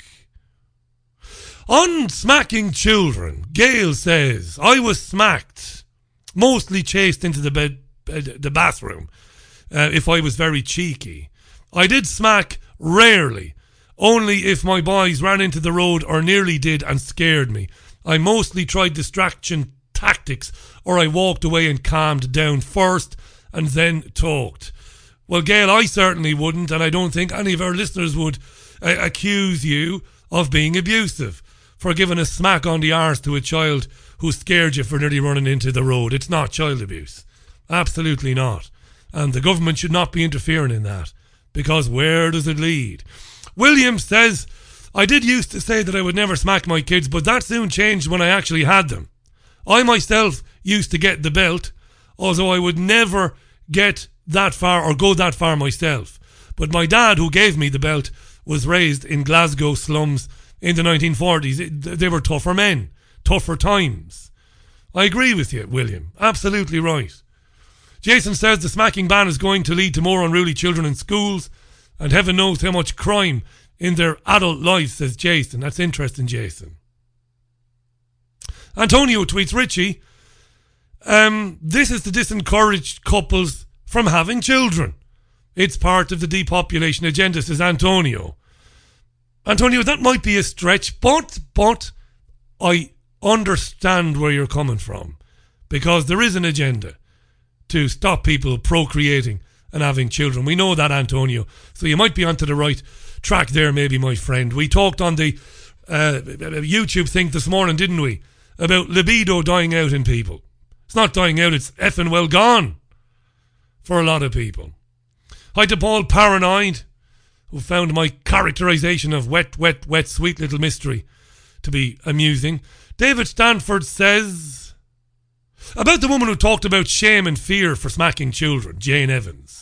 On smacking children, Gail says, I was smacked, mostly chased into the bed, bed the bathroom, uh, if I was very cheeky. I did smack rarely, only if my boys ran into the road or nearly did and scared me. I mostly tried distraction tactics, or I walked away and calmed down first and then talked. Well, Gail, I certainly wouldn't, and I don't think any of our listeners would uh, accuse you of being abusive for giving a smack on the arse to a child who scared you for nearly running into the road. It's not child abuse. Absolutely not. And the government should not be interfering in that, because where does it lead? William says, I did used to say that I would never smack my kids, but that soon changed when I actually had them. I myself used to get the belt, although I would never get that far or go that far myself. But my dad, who gave me the belt, was raised in Glasgow slums in the nineteen forties. They were tougher men, tougher times. I agree with you, William. Absolutely right. Jason says the smacking ban is going to lead to more unruly children in schools, and heaven knows how much crime in their adult lives, says Jason. That's interesting, Jason. Antonio tweets, Richie, um, this is to discourage couples from having children. It's part of the depopulation agenda, says Antonio. Antonio, that might be a stretch, but, but I understand where you're coming from, because there is an agenda to stop people procreating and having children. We know that, Antonio. So you might be onto the right track there, maybe, my friend. We talked on the uh, YouTube thing this morning, didn't we? About libido dying out in people. It's not dying out, it's effing well gone for a lot of people. Hi to Paul Paranoid, who found my characterisation of wet, wet, wet, sweet little mystery to be amusing. David Stanford says, about the woman who talked about shame and fear for smacking children, Jane Evans.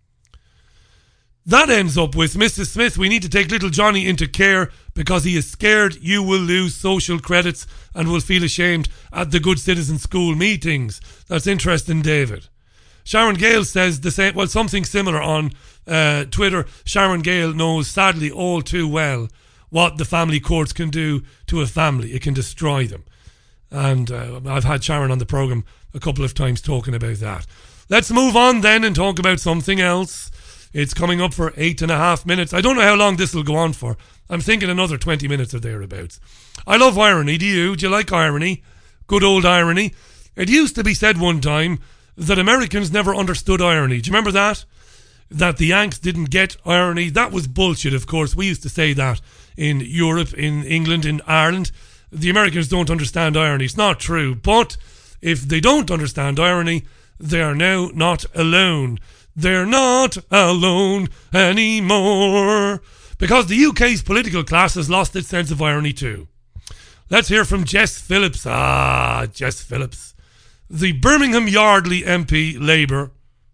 That ends up with, Missus Smith, we need to take little Johnny into care because he is scared you will lose social credits and will feel ashamed at the Good Citizen School meetings. That's interesting, David. Sharon Gale says the same, well, something similar on uh, Twitter. Sharon Gale knows, sadly, all too well what the family courts can do to a family. It can destroy them. And uh, I've had Sharon on the programme a couple of times talking about that. Let's move on then and talk about something else. It's coming up for eight and a half minutes. I don't know how long this will go on for. I'm thinking another twenty minutes or thereabouts. I love irony. Do you? Do you like irony? Good old irony. It used to be said one time that Americans never understood irony. Do you remember that? That the Yanks didn't get irony. That was bullshit, of course. We used to say that in Europe, in England, in Ireland. The Americans don't understand irony. It's not true. But if they don't understand irony, they are now not alone. They're not alone anymore. Because the U K's political class has lost its sense of irony too. Let's hear from Jess Phillips. Ah, Jess Phillips. The Birmingham Yardley M P, Labour.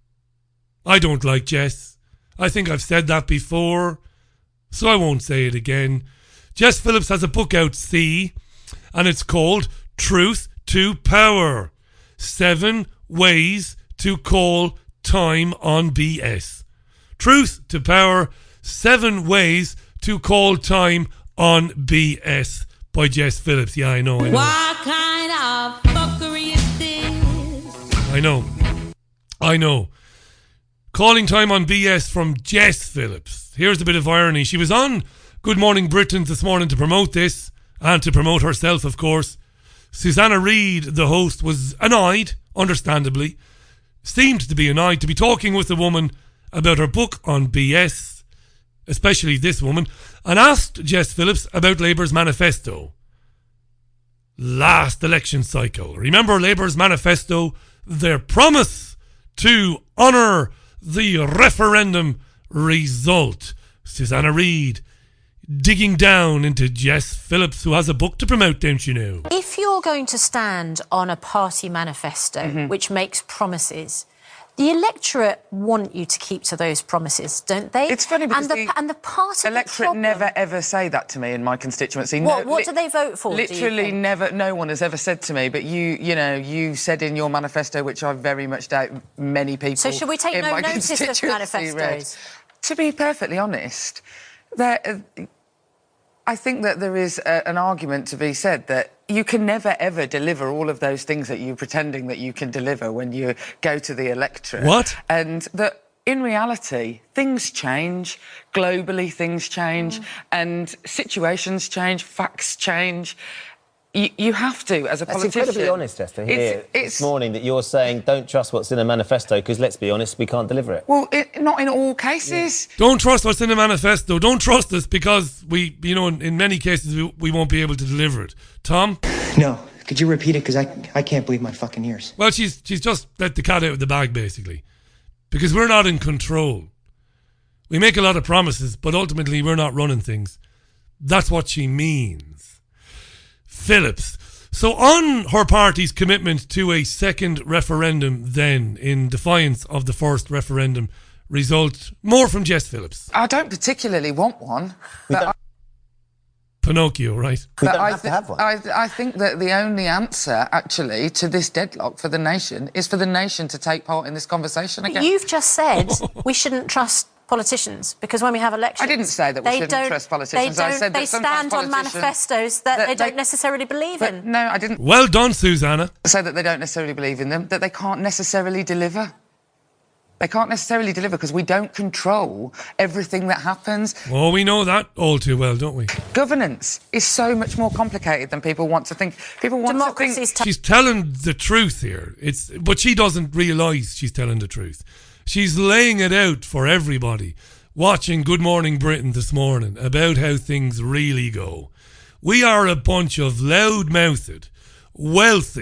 I don't like Jess. I think I've said that before, so I won't say it again. Jess Phillips has a book out, See, and it's called Truth to Power. Seven Ways to Call Time on B S. Truth to Power, Seven Ways to Call Time on B S by Jess Phillips. Yeah, I know, I know. What kind of fuckery is this? I know. I know. Calling Time on B S from Jess Phillips. Here's a bit of irony. She was on Good Morning Britain this morning to promote this, and to promote herself, of course. Susanna Reid, the host, was annoyed, understandably, seemed to be annoyed to be talking with a woman about her book on B S, especially this woman, and asked Jess Phillips about Labour's manifesto. Last election cycle. Remember Labour's manifesto? Their promise to honour the referendum result. Susanna Reid digging down into Jess Phillips, who has a book to promote, don't you know? If you're going to stand on a party manifesto Mm-hmm. which makes promises, the electorate want you to keep to those promises, don't they? It's funny because and the, the and the part of the electorate problem- never ever say that to me in my constituency. What, No, what li- do they vote for? do you Literally think? never. No one has ever said to me. But you, you know, you said in your manifesto, which I very much doubt many people. So should we take in no my notice of constituency manifestos? read. To be perfectly honest, there. Uh, I think that there is a, an argument to be said that you can never, ever deliver all of those things that you're pretending that you can deliver when you go to the electorate. What? And that, in reality, things change. Globally, things change. Mm. And situations change, facts change. You, you have to, as a That's politician. incredibly honest, Esther, here It's- it's- this morning that you're saying don't trust what's in a manifesto because, let's be honest, we can't deliver it. Well, it, not in all cases. Don't trust what's in the manifesto. Don't trust us because we, you know, in, in many cases we, we won't be able to deliver it. Tom? No. Could you repeat it? Because I, I can't believe my fucking ears. Well, she's she's just let the cat out of the bag, basically. Because we're not in control. We make a lot of promises, but ultimately we're not running things. That's what she means. Phillips. So on her party's commitment to a second referendum then, in defiance of the first referendum result, more from Jess Phillips. I don't particularly want one. But I, Pinocchio, right? but I, th- I, I think that the only answer, actually, to this deadlock for the nation is for the nation to take part in this conversation again. You've just said we shouldn't trust politicians because when we have elections... I didn't say that we they shouldn't don't- trust politicians. They, I don't, said that they sometimes stand on politicians- manifestos that, that they don't they- necessarily believe But in. no, I didn't Well done, Susanna. say that they don't necessarily believe in them, that they can't necessarily deliver. They can't necessarily deliver because we don't control everything that happens. Oh, we know that all too well, don't we? Governance is so much more complicated than people want to think. People want to think... She's telling the truth here. It's but she doesn't realise she's telling the truth. She's laying it out for everybody watching Good Morning Britain this morning about how things really go. We are a bunch of loud-mouthed, wealthy,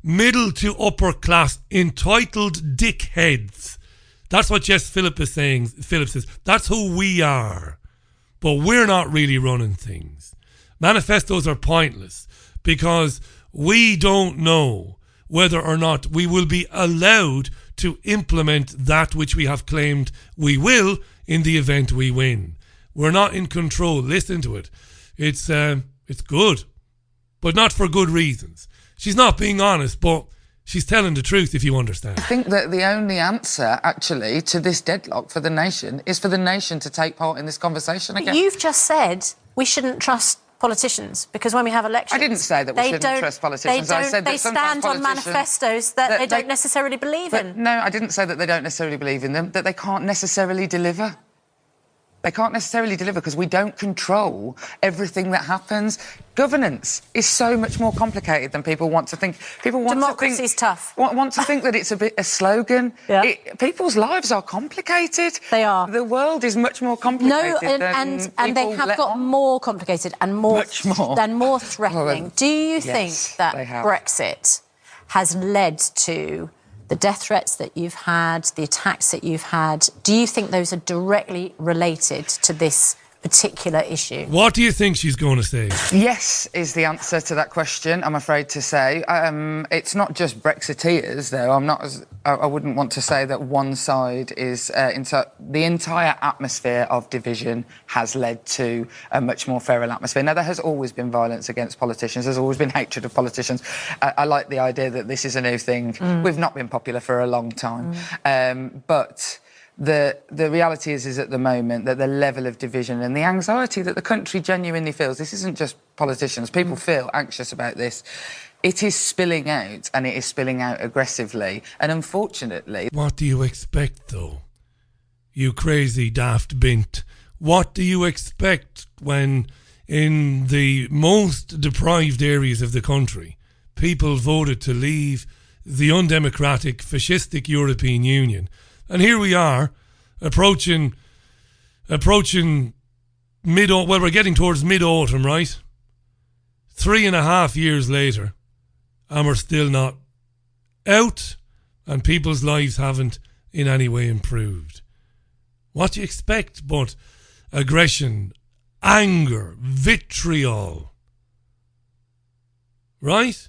middle to upper class entitled dickheads. That's what Jess Phillips is saying. Phillips says that's who we are, but we're not really running things. Manifestos are pointless because we don't know whether or not we will be allowed to implement that which we have claimed we will in the event we win. We're not in control. Listen to it. It's um, it's good, but not for good reasons. She's not being honest, but she's telling the truth, if you understand. I think that the only answer, actually, to this deadlock for the nation is for the nation to take part in this conversation again. You've just said we shouldn't trust politicians because when we have elections... I didn't say that we shouldn't don't, trust politicians. They, don't, I said that they stand on manifestos that, that they don't they, necessarily believe in. No, I didn't say that they don't necessarily believe in them, that they can't necessarily deliver. They can't necessarily deliver because we don't control everything that happens. Governance is so much more complicated than people want to think. People want Democracy to think, is tough. Want, want to think that it's a bit a slogan. Yeah. It, people's lives are complicated. They are. The world is much more complicated. No, and than and, and they have got on. more complicated and more, much more than more threatening. Well, Do you yes, think that Brexit has led to the death threats that you've had, the attacks that you've had? Do you think those are directly related to this particular issue? What do you think she's going to say? Yes is the answer to that question, I'm afraid to say. Um, it's not just Brexiteers, though. I'm not as, I, I wouldn't want to say that one side is... Uh, into, the entire atmosphere of division has led to a much more feral atmosphere. Now, there has always been violence against politicians. There's always been hatred of politicians. I, I like the idea that this is a new thing. Mm. We've not been popular for a long time. Mm. Um, but... The the reality is, is at the moment that the level of division and the anxiety that the country genuinely feels, this isn't just politicians, people feel anxious about this. It is spilling out, and it is spilling out aggressively. And unfortunately... What do you expect, though? You crazy daft bint. What do you expect when, in the most deprived areas of the country, people voted to leave the undemocratic, fascistic European Union? And here we are, approaching, approaching mid. Well, we're getting towards mid-autumn, right? Three and a half years later, and we're still not out, and people's lives haven't in any way improved. What do you expect but aggression, anger, vitriol, right?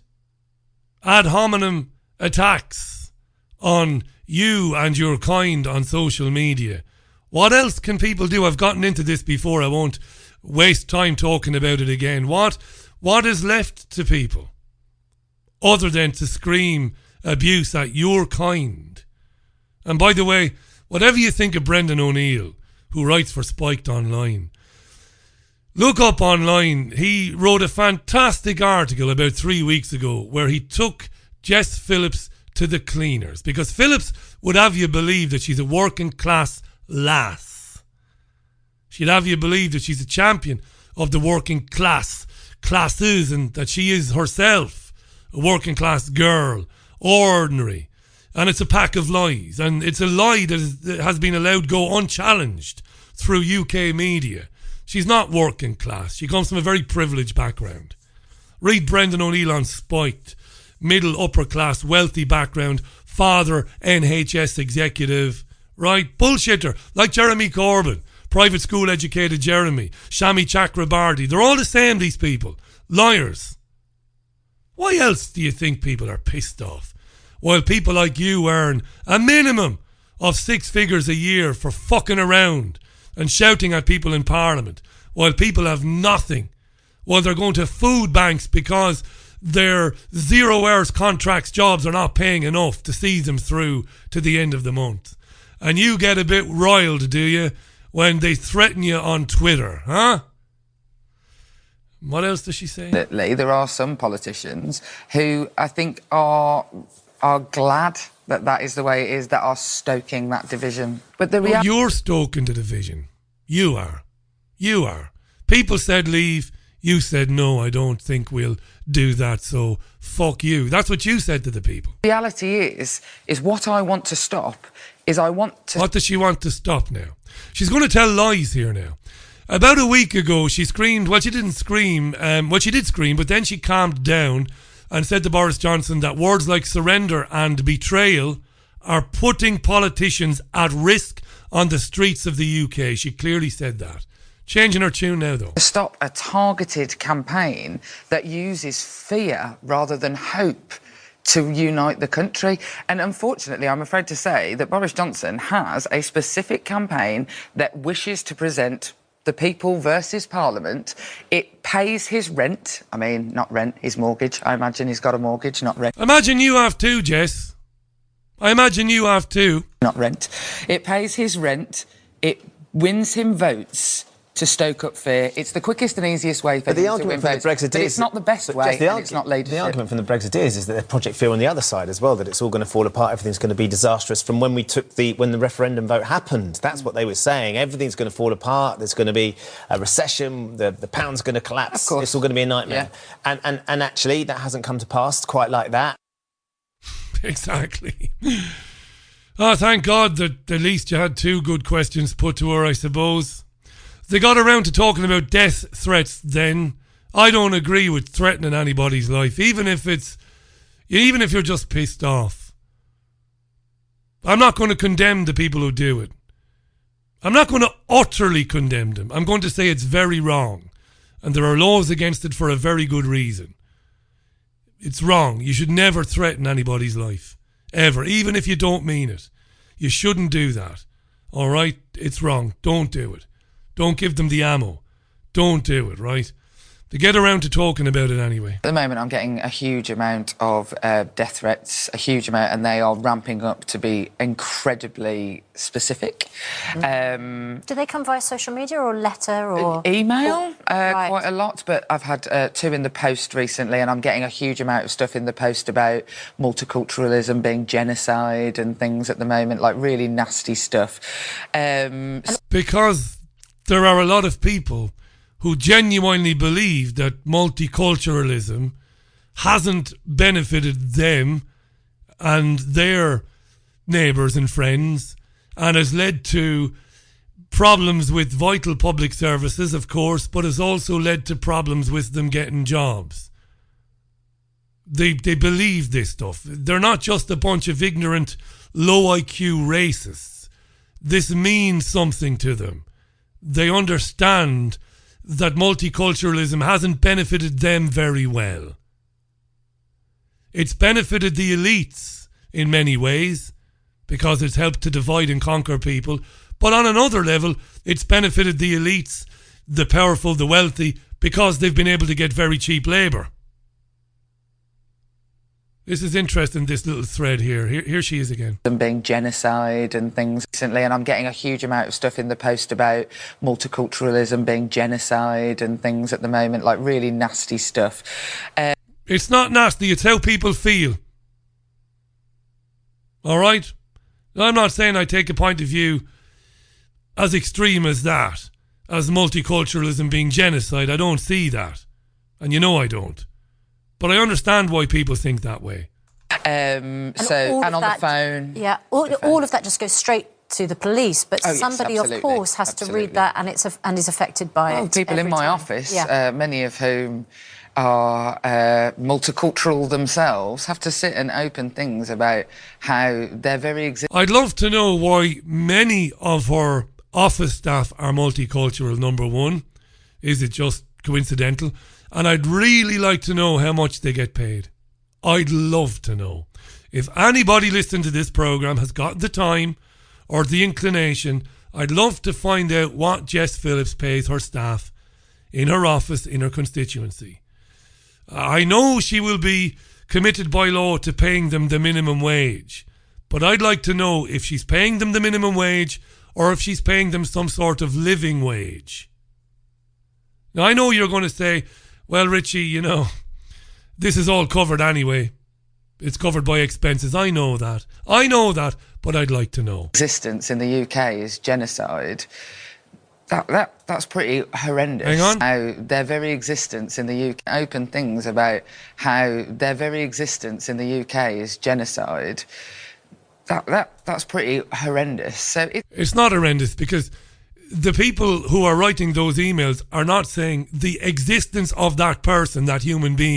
Ad hominem attacks on you and your kind on social media. What else can people do? I've gotten into this before. I won't waste time talking about it again. What what is left to people other than to scream abuse at your kind? And by the way, whatever you think of Brendan O'Neill, who writes for Spiked Online, look up online. He wrote a fantastic article about three weeks ago where he took Jess Phillips to the cleaners, because Phillips would have you believe that she's a working class lass. She'd have you believe that she's a champion of the working class classes and that she is herself a working class girl, ordinary. And it's a pack of lies, and it's a lie that, is, that has been allowed go unchallenged through U K media. She's not working class. She comes from a very privileged background. Read Brendan O'Neill on Spiked. Middle, upper class, wealthy background, father, N H S executive, right? Bullshitter, like Jeremy Corbyn, private school educated Jeremy, Shami Chakrabarti. They're all the same, these people. Liars. Why else do you think people are pissed off? While people like you earn a minimum of six figures a year for fucking around and shouting at people in Parliament, while people have nothing, while they're going to food banks because their zero hours contracts jobs are not paying enough to see them through to the end of the month. And you get a bit riled, do you, when they threaten you on Twitter, huh? What else does she say? There are some politicians who I think are are glad that that is the way it is, that are stoking that division. But the reality... Well, you're stoking the division. You are. You are. People said leave. You said, no, I don't think we'll do that, so fuck you. That's what you said to the people. The reality is, is what I want to stop is I want to... What does she want to stop now? She's going to tell lies here now. About a week ago, she screamed, well, she didn't scream, um, well, she did scream, but then she calmed down and said to Boris Johnson that words like surrender and betrayal are putting politicians at risk on the streets of the U K. She clearly said that. Changing her tune now, though. Stop a targeted campaign that uses fear rather than hope to unite the country. And unfortunately, I'm afraid to say that Boris Johnson has a specific campaign that wishes to present the people versus Parliament. It pays his rent. I mean, not rent, his mortgage. I imagine he's got a mortgage, not rent. Imagine you have too, Jess. I imagine you have too. Not rent. It pays his rent. It wins him votes to stoke up fear. It's the quickest and easiest way for but the him to win votes. Brexiteers, but it's not the best way, the and it's not leadership. The argument from the Brexiteers is that there's Project Fear on the other side as well, that it's all going to fall apart, everything's going to be disastrous from when we took the when the referendum vote happened. That's what they were saying. Everything's going to fall apart, there's going to be a recession, the, the pound's going to collapse, it's all going to be a nightmare. Yeah. And, and, and actually, that hasn't come to pass quite like that. Exactly. Oh, thank God that at least you had two good questions put to her, I suppose. They got around to talking about death threats then. I don't agree with threatening anybody's life, even if it's, even if you're just pissed off. I'm not going to condemn the people who do it. I'm not going to utterly condemn them. I'm going to say it's very wrong. And there are laws against it for a very good reason. It's wrong. You should never threaten anybody's life. Ever. Even if you don't mean it. You shouldn't do that. All right? It's wrong. Don't do it. Don't give them the ammo. Don't do it, right? They get around to talking about it anyway. At the moment, I'm getting a huge amount of uh, death threats, a huge amount, and they are ramping up to be incredibly specific. Mm. Um, Do they come via social media or letter or... Email, uh, right. quite a lot, but I've had uh, two in the post recently, and I'm getting a huge amount of stuff in the post about multiculturalism being genocide and things at the moment, like really nasty stuff. Um, because there are a lot of people who genuinely believe that multiculturalism hasn't benefited them and their neighbours and friends and has led to problems with vital public services, of course, but has also led to problems with them getting jobs. They, they believe this stuff. They're not just a bunch of ignorant, low I Q racists. This means something to them. They understand that multiculturalism hasn't benefited them very well. It's benefited the elites in many ways because it's helped to divide and conquer people. But on another level, it's benefited the elites, the powerful, the wealthy, because they've been able to get very cheap labour. This is interesting, this little thread here. Here, here she is again. Them being genocide and things recently, and I'm getting a huge amount of stuff in the post about multiculturalism being genocide and things at the moment, like really nasty stuff. Uh, it's not nasty, it's how people feel. All right? I'm not saying I take a point of view as extreme as that, as multiculturalism being genocide. I don't see that. And you know I don't. But I understand why people think that way. Um, and so, and on that, the phone... Yeah, all, phone. all of that just goes straight to the police, but oh, yes, somebody, absolutely. of course, has absolutely. to read that and it's a, and is affected by well, it. People in my time. office, yeah. uh, many of whom are uh, multicultural themselves, have to sit and open things about how their very existence... I'd love to know why many of her office staff are multicultural, number one. Is it just coincidental? And I'd really like to know how much they get paid. I'd love to know. If anybody listening to this programme has got the time or the inclination, I'd love to find out what Jess Phillips pays her staff in her office, in her constituency. I know she will be committed by law to paying them the minimum wage, but I'd like to know if she's paying them the minimum wage or if she's paying them some sort of living wage. Now, I know you're going to say, well, Richie, you know, this is all covered anyway. It's covered by expenses. I know that. I know that, but I'd like to know. Existence in the U K is genocide. That, that that's pretty horrendous. Hang on. How their very existence in the U K... Open things about how their very existence in the U K is genocide. That, that that's pretty horrendous. So it, It's not horrendous because the people who are writing those emails are not saying the existence of that person, that human being,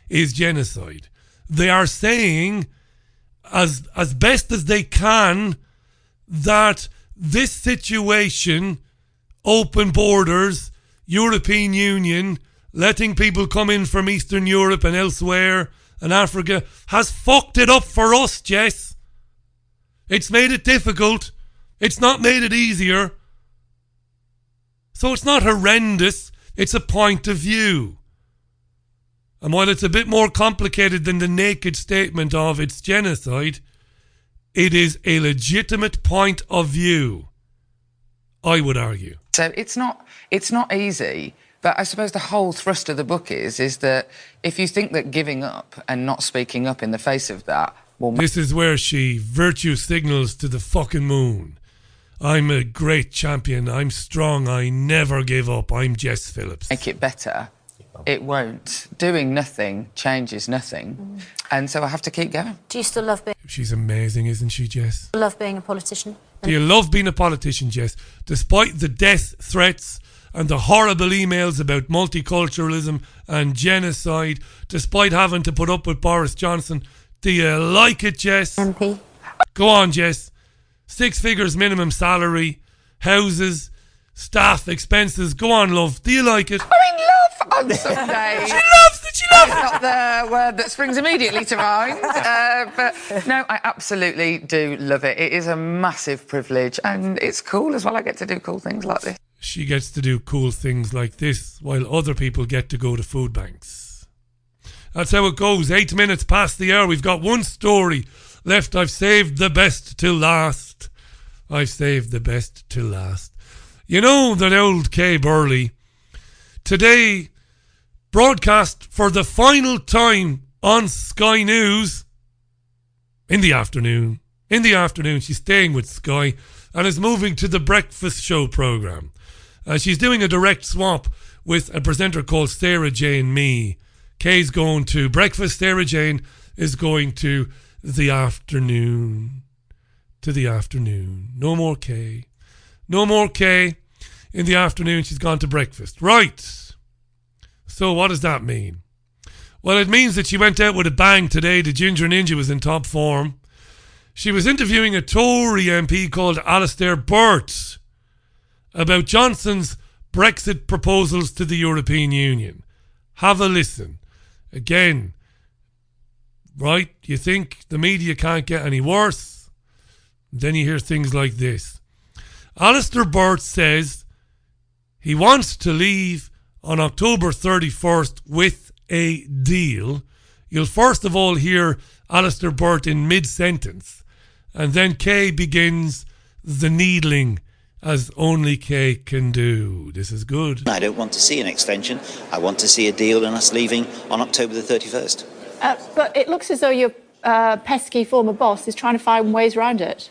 is genocide. They are saying, as as best as they can, that this situation, open borders, European Union, letting people come in from Eastern Europe and elsewhere and Africa, has fucked it up for us, Jess. It's made it difficult. It's not made it easier. So it's not horrendous. It's a point of view. And while it's a bit more complicated than the naked statement of it's genocide, it is a legitimate point of view, I would argue. So it's not it's not easy, but I suppose the whole thrust of the book is is that if you think that giving up and not speaking up in the face of that will... This is where she virtue signals to the fucking moon. I'm a great champion. I'm strong. I never give up. I'm Jess Phillips. Make it better. It won't. Doing nothing changes nothing. Mm. And so I have to keep going. Do you still love being... She's amazing, isn't she, Jess? Love being a politician? Do you love being a politician, Jess? Despite the death threats and the horrible emails about multiculturalism and genocide, despite having to put up with Boris Johnson, do you like it, Jess? M P. Go on, Jess. Six figures minimum salary, houses, staff, expenses. Go on, love. Do you like it? I mean, love on some days. She loves it, she loves it. Not the word that springs immediately to mind. Uh, but no, I absolutely do love it. It is a massive privilege and it's cool as well. I get to do cool things like this. She gets to do cool things like this while other people get to go to food banks. That's how it goes. Eight minutes past the hour. We've got one story left. I've saved the best till last. I've saved the best till last. You know that old Kay Burley today broadcast for the final time on Sky News in the afternoon. In the afternoon, she's staying with Sky and is moving to the breakfast show programme. Uh, she's doing a direct swap with a presenter called Sarah Jane Mee. Kay's going to breakfast. Sarah Jane is going to the afternoon. To the afternoon. No more Kay. No more Kay. In the afternoon, she's gone to breakfast. Right. So what does that mean? Well, it means that she went out with a bang today. The Ginger Ninja was in top form. She was interviewing a Tory M P called Alistair Burt about Johnson's Brexit proposals to the European Union. Have a listen. Again, right? You think the media can't get any worse? Then you hear things like this. Alistair Burt says he wants to leave on October thirty-first with a deal. You'll first of all hear Alistair Burt in mid-sentence, and then Kay begins the needling as only Kay can do. This is good. I don't want to see an extension. I want to see a deal and us leaving on October the thirty-first. Uh, but it looks as though your uh, pesky former boss is trying to find ways around it.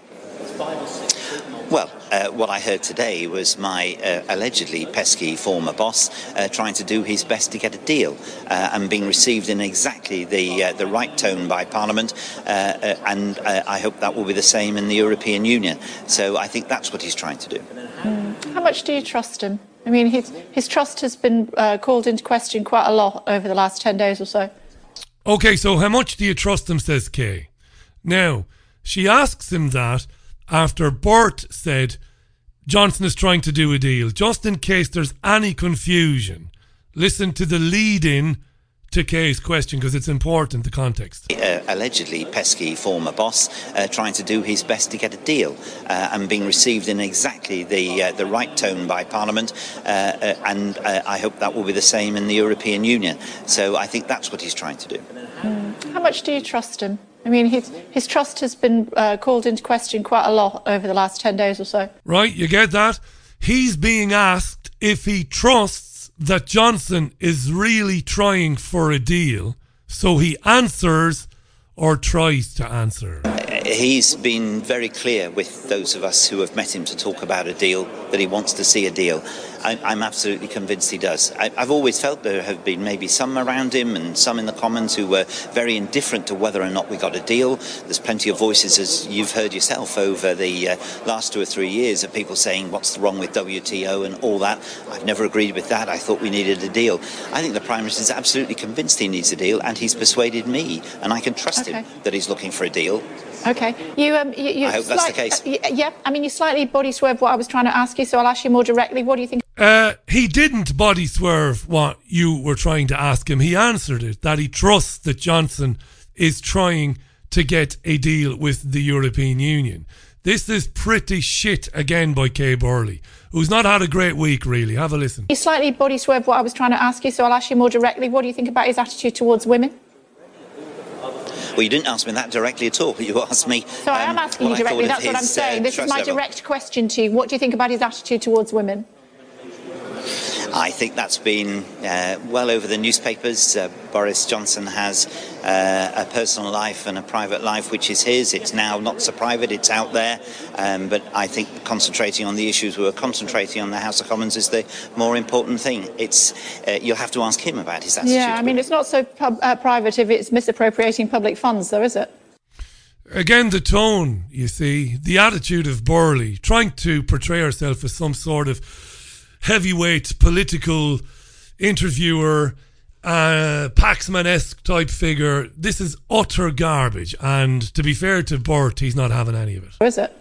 Well, uh, what I heard today was my uh, allegedly pesky former boss uh, trying to do his best to get a deal uh, and being received in exactly the uh, the right tone by Parliament, uh, uh, and uh, I hope that will be the same in the European Union. So I think that's what he's trying to do. Mm. How much do you trust him? I mean, his, his trust has been uh, called into question quite a lot over the last ten days or so. Okay, so how much do you trust him, says Kay. Now, she asks him that after Burt said Johnson is trying to do a deal. Just in case there's any confusion, listen to the lead-in to Kay's question because it's important, the context. Uh, allegedly pesky former boss uh, trying to do his best to get a deal uh, and being received in exactly the uh, the right tone by Parliament, uh, uh, and uh, I hope that will be the same in the European Union. So I think that's what he's trying to do. Mm. How much do you trust him? I mean, his, his trust has been uh, called into question quite a lot over the last ten days or so. Right, you get that? He's being asked if he trusts that Johnson is really trying for a deal, so he answers or tries to answer. He's been very clear with those of us who have met him to talk about a deal that he wants to see a deal. I, I'm absolutely convinced he does. I, I've always felt there have been maybe some around him and some in the Commons who were very indifferent to whether or not we got a deal. There's plenty of voices, as you've heard yourself, over the uh, last two or three years of people saying what's wrong with W T O and all that. I've never agreed with that. I thought we needed a deal. I think the Prime Minister is absolutely convinced he needs a deal, and he's persuaded me, and I can trust Okay. him that he's looking for a deal. Okay. You, um, you, you I hope that's the case. Uh, y- yeah, I mean, you slightly body swerved what I was trying to ask you, so I'll ask you more directly. What do you think? Uh, he didn't body swerve what you were trying to ask him. He answered it, that he trusts that Johnson is trying to get a deal with the European Union. This is pretty shit again by Kay Burley, who's not had a great week, really. Have a listen. You slightly body swerved what I was trying to ask you, so I'll ask you more directly. What do you think about his attitude towards women? Well, you didn't ask me that directly at all. You asked me. So I am um, asking what you I thought directly. of That's what I'm his, saying. uh, This is trust my level. direct question to you. What do you think about his attitude towards women? I think that's been uh, well over the newspapers. Uh, Boris Johnson has uh, a personal life and a private life which is his. It's now not so private, it's out there. Um, but I think concentrating on the issues we were concentrating on the House of Commons is the more important thing. It's uh, you'll have to ask him about his attitude. Yeah, I mean, it's not so pub- uh, private if it's misappropriating public funds, though, is it? Again, the tone, you see, the attitude of Burley, trying to portray herself as some sort of heavyweight political interviewer, uh, Paxman-esque type figure. This is utter garbage. And to be fair to Burt, he's not having any of it. Or is it?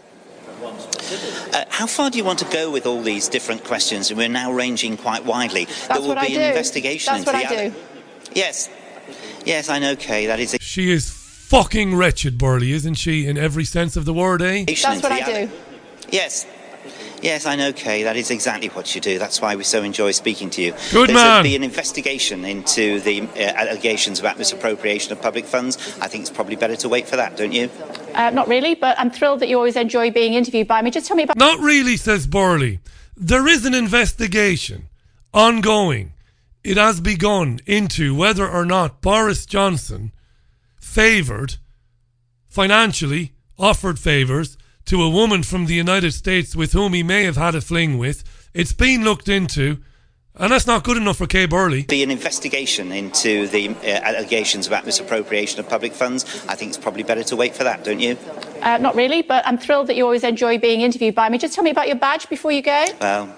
Uh, how far do you want to go with all these different questions? We're now ranging quite widely. That's there will what be I an do. investigation That's into what the I other- do. Yes. Yes, I know, Kay. That is a She is fucking wretched, Burley, isn't she, in every sense of the word, eh? That's what I do. Yes. Yes, I know, Kay. That is exactly what you do. That's why we so enjoy speaking to you. Good There's man. to be an investigation into the uh, allegations about misappropriation of public funds. I think it's probably better to wait for that, don't you? Uh, not really, but I'm thrilled that you always enjoy being interviewed by me. Just tell me about... Not really, says Burley. There is an investigation ongoing. It has begun into whether or not Boris Johnson favoured, financially offered favours to a woman from the United States with whom he may have had a fling with. It's been looked into, and that's not good enough for Kay Burley. Be an investigation into the uh, allegations about misappropriation of public funds. I think it's probably better to wait for that, don't you? Uh, not really, but I'm thrilled that you always enjoy being interviewed by me. Just tell me about your badge before you go. Well,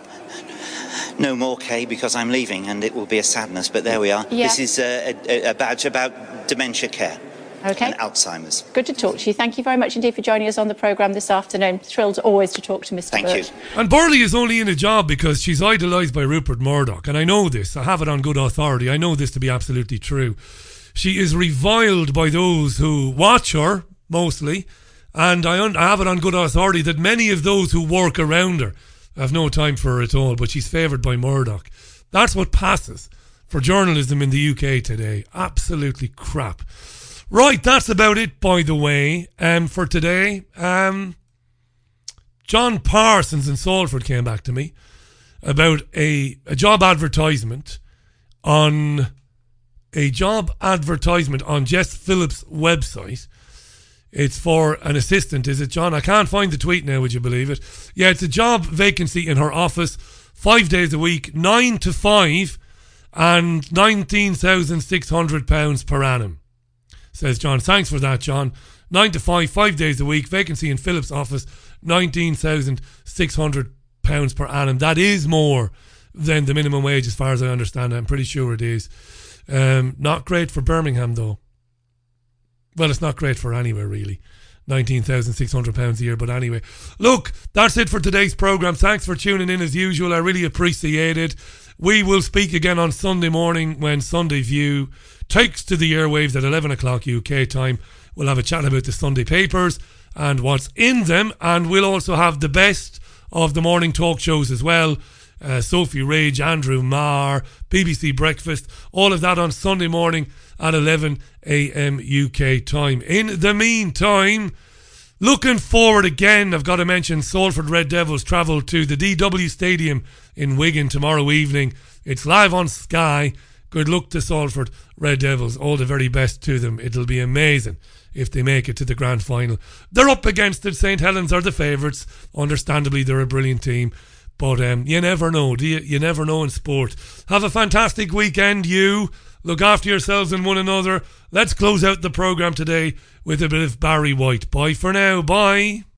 no more, Kay, because I'm leaving, and it will be a sadness, but there we are. Yeah. This is uh, a, a badge about dementia care. Okay. And Alzheimer's. Good to talk to you. Thank you very much indeed for joining us on the programme this afternoon. Thrilled always to talk to Mister Thank Burt. you. And Burley is only in a job because she's idolised by Rupert Murdoch. And I know this. I have it on good authority. I know this to be absolutely true. She is reviled by those who watch her, mostly. And I, un- I have it on good authority that many of those who work around her have no time for her at all. But she's favoured by Murdoch. That's what passes for journalism in the U K today. Absolutely crap. Right, that's about it, by the way, um, for today. Um, John Parsons in Salford came back to me about a, a job advertisement on a job advertisement on Jess Phillips' website. It's for an assistant, is it, John? I can't find the tweet now, would you believe it? Yeah, it's a job vacancy in her office, five days a week, nine to five, and nineteen thousand six hundred pounds per annum. Says John. Thanks for that, John. Nine to five, five days a week, vacancy in Phillips' office, nineteen thousand six hundred pounds per annum. That is more than the minimum wage, as far as I understand. I'm pretty sure it is. Um, not great for Birmingham, though. Well, it's not great for anywhere, really. nineteen thousand six hundred pounds a year, but anyway. Look, that's it for today's programme. Thanks for tuning in as usual. I really appreciate it. We will speak again on Sunday morning when Sunday View takes to the airwaves at eleven o'clock U K time. We'll have a chat about the Sunday papers and what's in them, and we'll also have the best of the morning talk shows as well. Uh, Sophie Rage, Andrew Marr, B B C Breakfast, all of that on Sunday morning at eleven a.m. U K time. In the meantime, looking forward again, I've got to mention Salford Red Devils travel to the D W Stadium in Wigan tomorrow evening. It's live on Sky. good luck to Salford Red Devils. All the very best to them. It'll be amazing if they make it to the grand final. They're up against it. Saint Helens are the favourites. Understandably, they're a brilliant team. But um, you never know, do you? You never know in sport. Have a fantastic weekend, you. Look after yourselves and one another. Let's close out the programme today with a bit of Barry White. Bye for now. Bye.